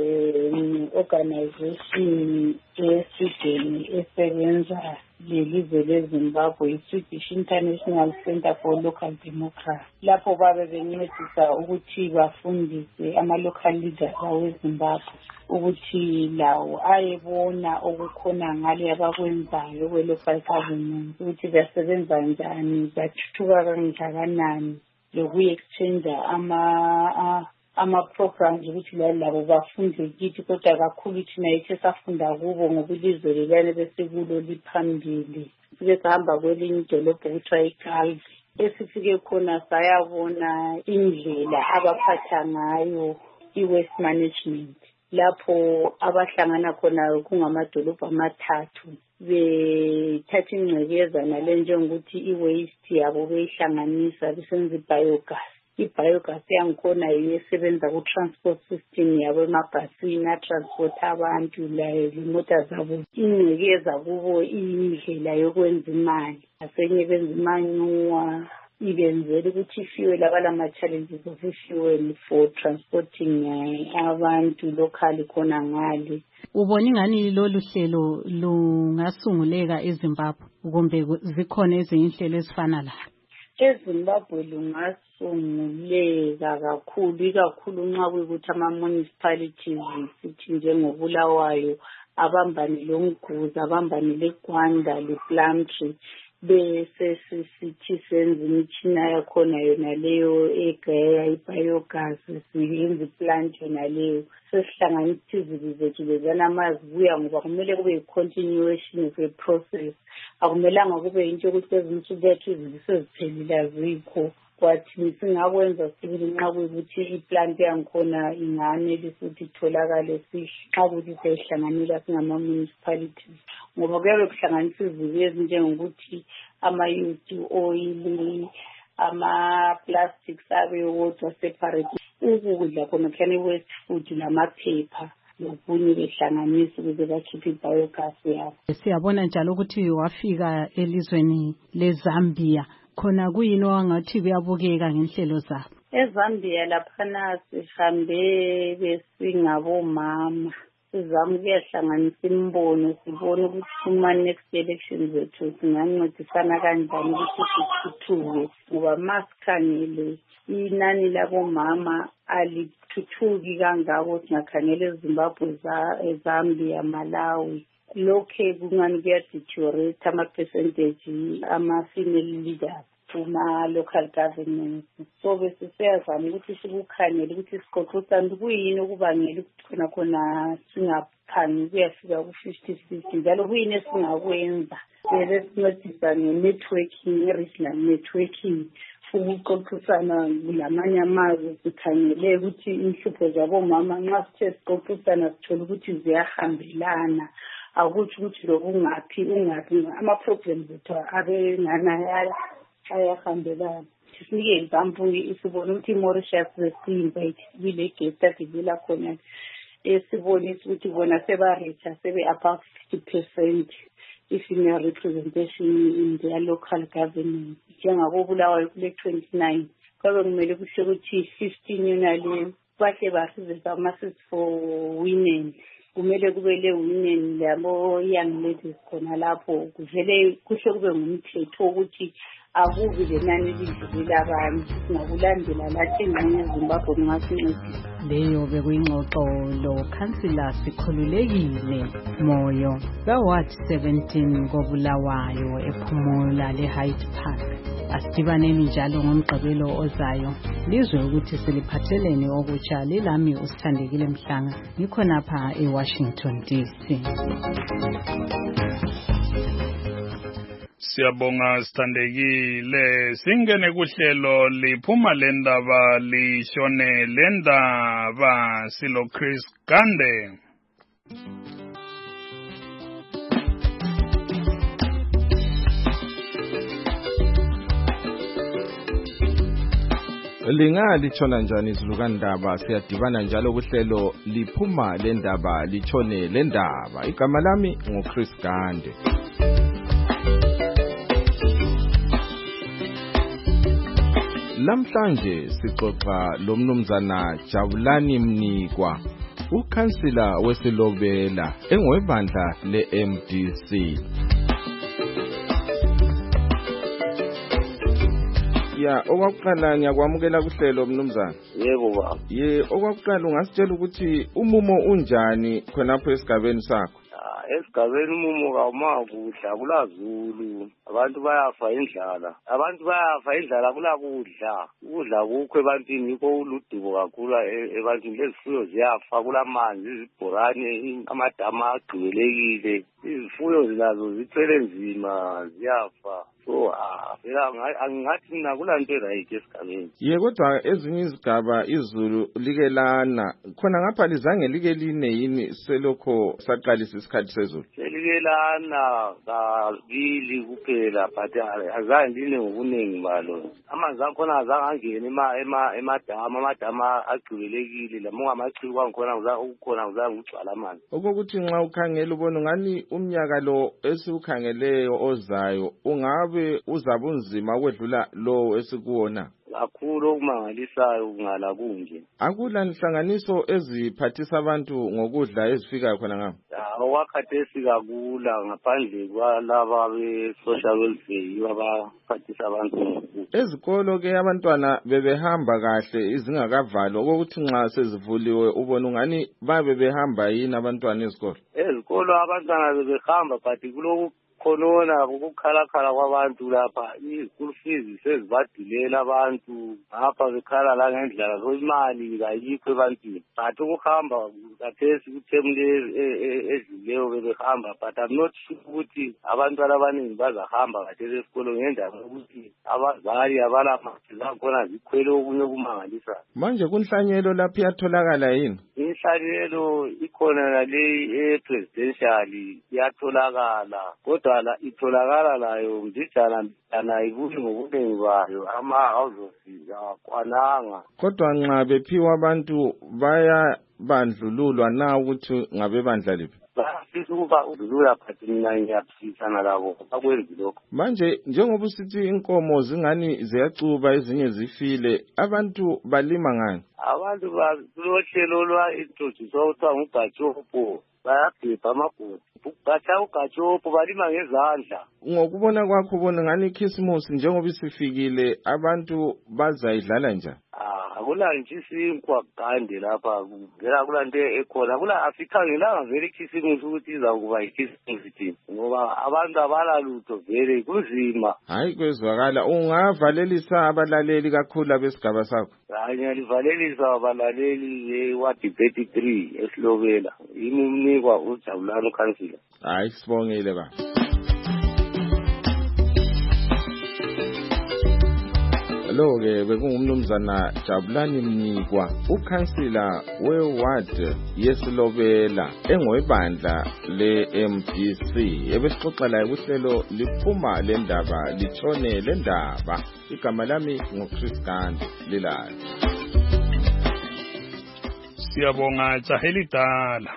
Speaker 7: Organization eSweden esebenza lelizwe leZimbabwe, iSwedish International Center for Local Democracy. Lapho babe bencedisa ukuthi bafundise ama-local leaders aweZimbabwe ukuthi lawo ayebona okukhona ngale abakwenzayo kwe-local government, ukuthi basebenza njani, bathuthuka kangakanani, lokuyi-exchange ama-programs ukuthi labo bafunde kithi, kodwa kakhulu thina yethu safunda kubo ngoba ilizwe lelane besekulo liphambili. Sike sahamba kwelinye idolobho okuthiwa iGalvi, esifike khona sayabona indlela abaphatha ngayo i-waste management, lapho abahlangana khona kungamadolobho amathathu bethatha ingcekeza nale njengokuthi i-waste yabo beyihlanganisa besenza i-biogas. I-biogas yangikhona iyesebenza ku-transport system yabo emabhasini atransport abantu layo limota zabo. Ingcekeza kubo iyindlela yokwenza imali, asenye benza imanyuwa, ibenzela ukuthi ifuel abalama-challenges of ifuel for transporting abantu locally khona ngale.
Speaker 2: Ubona ingani lolu hlelo lungasunguleka eZimbabwe kumbe zikhona ezinye inhlelo ezifana la?
Speaker 7: eZimbabwe lungasunguleka kakhulu, ikakhulu nxa kuyikuthi ama-municipalities sithi njengoBulawayo abambane loMguzi, abambane leGwanda, lePlumtree, bese sithi senza imitshina yakhona yona leyo egaya ibiogas, siyenza iplant yona leyo, sesihlanganisa izibi zethu lezana amazibuya ngoba kumele kube yi-continuation of a process. Akumelanga kube yinto yokuthi ezinye insuku kwethu izibi seziphelile azikho, kwathi singakwenza sibili nxa kuyikuthi iplant yangikhona inganelisa ukuthi itholakale sihle nxa kuthi siyihlanganela singama-municipalities, ngoba kuyabe kuhlanganisa izibi ezinjengokuthi ama-used oil, ama-plastics abe wodwa separate, ukudla khona kuyane waste food lamaphepha lokunye behlanganisa ukuze bakhiphe ibiogas yabo.
Speaker 2: Siyabona njalo ukuthi wafika elizweni leZambia, khona kuyini wangathi kuyabukeka ngenhlelo zabo?
Speaker 7: eZambia laphana sihambe besingabomama, sizama ukuyahlanganisa imbono sibone ukuthi kuma-next elections zethu singancedisana kanjani ukuthi sithuthuke ngoba masikhangele inani labomama alithuthuki kangako singakhangela eZimbabwe, eZambia, Malawi. Lokhe kungani kuyadeteriorate ama-percentage ama-female leaders kuma-local governments. So bese siyazama ukuthi sikukhangele ukuthi siqoqosane kuyini okubangela ukuthi khona singaphangi kuyafika ku-50-50 njalo kuyini esingakwenza sincedisa ne-networking, regional networking ukuxoxisana kulamanye amazwe sikhangele ukuthi inhlupho zabomama nxa sithe siqoqisana sithola ukuthi ziyahambelana. Akuthi ukuthi lokhu ungaphi ama-problems ethu abengana ayahambelana. Sinike example isibone ukuthi iMauritius sesiyinvite kule guest adivela khona esibonisa ukuthi bona seba-reacha sebe-above 50% i-female representation in their local government. Njengakobulawayo kule 29 kwabe kumele kuhle ukuthi 15 yona le bahle basizisa ama-seats for women. Kumele kube le women labo young ladies khona lapho kuvele kuhle kube ngumthetho ukuthi akubi lenani lidlulile abanye singakulandela lathi engxenye eZimbabwe ngasincedisa.
Speaker 2: Leyo bekuyingxoxo lo Councillor Sikhululekile Moyo ka-Ward 17 koBulawayo ePhumula le-Hyde Park. Asidibaneni njalo ngomgqibelo ozayo lizwe ukuthi siliphatheleni okutsha. Lilami uSithandekile Mhlanga ngikhonapha eWashington DC.
Speaker 18: Siyabonga Sithandekile. Singene kuhlelo liphuma lendaba lishone lendaba silo Chris Gande.
Speaker 17: Lingalishona njani izulukandaba siyadibana njalo kuhlelo liphuma lendaba lishone lendaba. Igama lami nguChris Gande. Lamhlanje sixoxa lo mnumzana Jabulani Mnikwa, ukhansila weSilobela engwebandla le-MDC. Ya okwakuqala ngiyakwamukela kuhlelo mnumzana.
Speaker 5: Yebo baba.
Speaker 17: Okwakuqala ungasitshela ukuthi umumo unjani khonapho esigabeni sakho?
Speaker 5: Esigabeni umumo kawumakudla kulazulu, abantu bayafa indlala. Kulakudla. Ukudla kukho ebantwini yikho uludubo kakhulu ebantwini. Lezifuyo ziyafa, kulamanzi, izibhorane, amadama agqibelekile. Izifuyo zilazo zithwele nzima ziyafa. So phela angathi mina kulanto right esigabeni.
Speaker 17: Kodwa ezinye izigaba izulu likelana khona ngapha lizange like line yini selokho saqalisa isikhathi sezulu?
Speaker 5: Selikelana kabili kuphela but azange line ngokuningi balo. Amanzi akhona azange angene amadama agqibelekile lamunga amachibi angikhona uzange ugcwala amanzi.
Speaker 17: Okokuthi nxa ukhangela ubona ngani umnyaka lo esiukhangeleyo ozayo ungabe uzabe unzima ukwedlula lo esikuwona?
Speaker 5: Kakhulu okumangalisayo kungala kunje.
Speaker 17: Akula nhlanganiso eziphathisa abantu ngokudla ezifika khona ngapha?
Speaker 5: Okwakhathesi kakula ngaphandle kwalaba be-social welfare abaphathisa abantu ngokudla.
Speaker 17: Ezikolo ke abantwana bebehamba kahle izingakavalwa, okokuthi nxa sezivuliwe ubona ungani babe behamba yini abantwana ezikolo?
Speaker 5: Ezikolo abantwana bebehamba but kuloku khonona ukukhalakhala kwabantu lapha, i-school fees sezibadilela abantu ngapha bekhala la ngendlela imali kayikho ebantwini. But ukuhamba kathesi kuthemule edluleyo bebehamba, but I'm not sure ukuthi abantwana abaningi bazahamba kathesi esikolo ngendaba yokuthi abazali abalamali zakhona zikhwele okunye okumangalisayo.
Speaker 17: Manje kunhlanyelo lapho iyatholakala yini?
Speaker 5: Inhlanyelo ikhona naleyi e-presidential iyatholakala, kodwa itholakala layo mbijana ibuye ngobunengi bayo ama-houses akwananga.
Speaker 17: Kodwa nxa bephiwa abantu bayabandlululwa na ukuthi ngabebandla liphi?
Speaker 8: bayafisa ukuba udlula phathi mina ngiyaphisana labo bakwenzi lokho.
Speaker 17: Manje njengoba usithi inkomo zingani ziyacuba ezinye zifile, abantu balima ngani?
Speaker 8: Abantu bakulohlelo lwa-introduce okuthiwa ngugatshopo bayabhebha amabhodi. Batha ugatshopo balima ngezandla.
Speaker 17: Ngokubona kwakho bona ngani ikhisimusi njengoba isifikile abantu bazayidlala njani?
Speaker 8: Akula nje isinkwa kande lapha ngela kula nto ekhona akula asikhangelanga vele ikhisimusi ukuthi izakuba ikhisimusi thina ngoba abantu abalalutho vele kunzima.
Speaker 17: Hayi kwezwakala ungavalelisa abalaleli kakhulu abesigaba sakho.
Speaker 8: Ngiyalivalelisa abalaleli wa debate 3 esilobela yimi umnikwa uJabulani ukansila.
Speaker 17: Hayi sibongile ba. Lo-ke bekungumnumzana Jabulani Mnikwa, ukhansila weward yesilobela engowebandla le-MDC ebesixoxa laye kuhlelo liphuma le ndaba litshone le ndaba. Igama lami nguChris Gande lilala.
Speaker 18: Siyabonga Tsahelidala.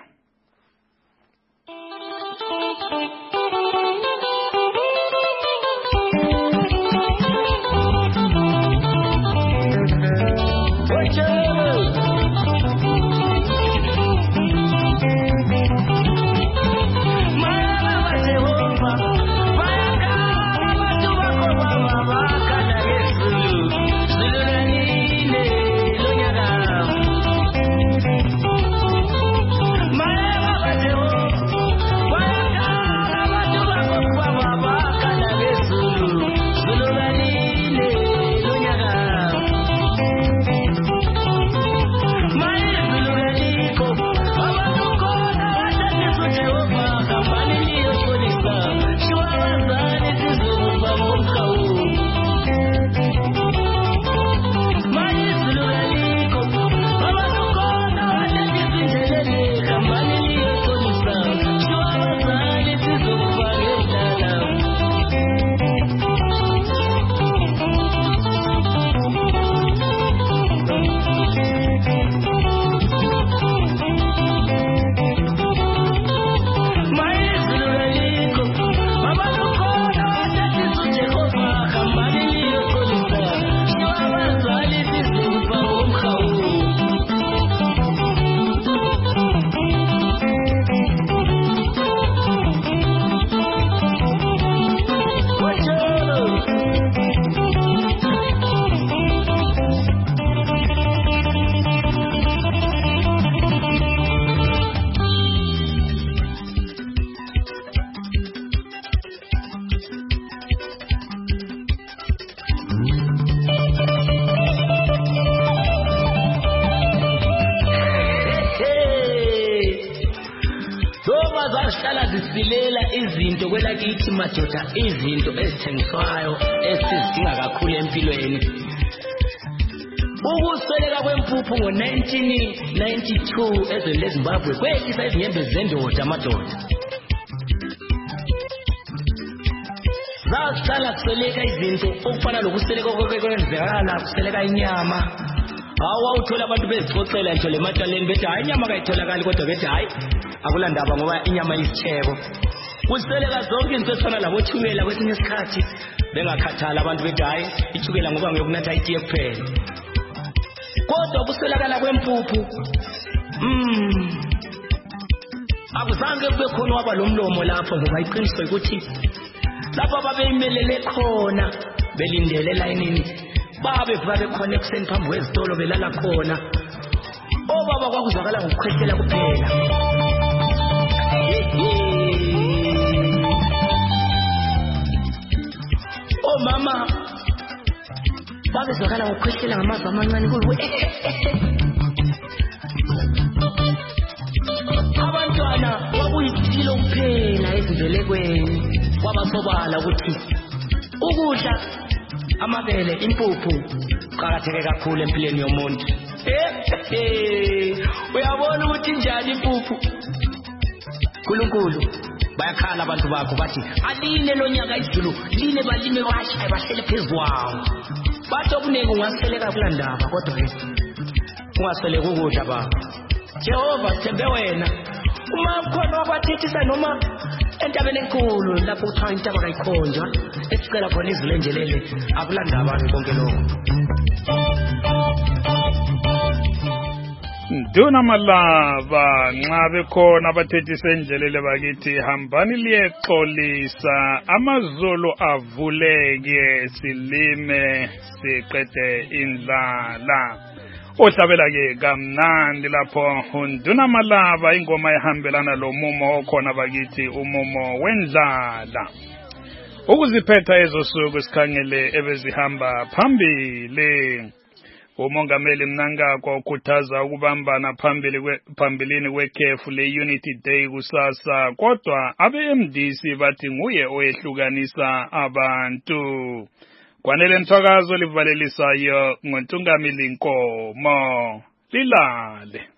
Speaker 9: Silela izinto kwelakithi madoda izinto ezithengiswayo esizidinga kakhulu empilweni. Ukusweleka kwempuphu ngo-1992 ezweni leZimbabwe kwehlisa izinyembezi zendoda amadoda. Zasihlala kusweleka izinto okufana lokusweleka okwenzekala kusweleka inyama. Awawuthola abantu bezixoxela nje le matshaleni bethi hayi inyama kayitholakali kodwa bethi hayi akula ndaba ngoba inyama yisitheko. Kusweleka zonke izinto ezifana labothukela kwesinye isikhathi bengakhathala abantu bethi hayi ithukela ngoba ngiyokunatha itiye kuphela. Kodwa kuswelakala kwempuphu akuzange kube khona waba lomlomo lapho ngoba iqiniso ukuthi lapho ababeyimelele khona belindele elayinini babe khona ekuseni phambi kwezitolo belala khona. Obaba kwakuzwakala ngokukhwehlela kuphela. Mama babezwakala ngokukhwehlela ngamazwi amancane abantwana kwakuyisilo kuphela ezibelekweni kwabasobala ukuthi ukudla amabele impuphu qhakatheke kakhulu empilweni yomuntu. Uyabona ukuthi njani impuphu uNkulunkulu bayakhala abantu bakho bathi aline lo nyaka izulu line balime kwashaya bahlele phezwawo bathi okuningi ungaseleka kula ndaba kodwa ke ungaseleka ukudla baba. Jehova thembe wena uma khona wabathethisa noma entabeni enkulu lapho kuthiwa intaba kayikhonjwa esicela khona izilenjelele akulanda abantu konke lokho.
Speaker 18: Nduna Malava nxa bekhona abathethisa enjelele bakithi hambani liyexolisa amazulu avuleke silime siqede indlala. Ohlabela ke kamnandi lapho Nduna Malava ingoma ehambelana lomumo okhona bakithi umumo wendlala. Ukuziphetha ezosuku sikhangele ebezihamba phambili. Umongameli Mnangagwa ukhuthaza ukubambana phambilini kwekhefu le-Unity Day kusasa, kodwa abe-MDC bathi nguye oyehlukanisa abantu. Kwanele Mthwakazo livalelisayo ngoNtungamili Nkomo. Lilale.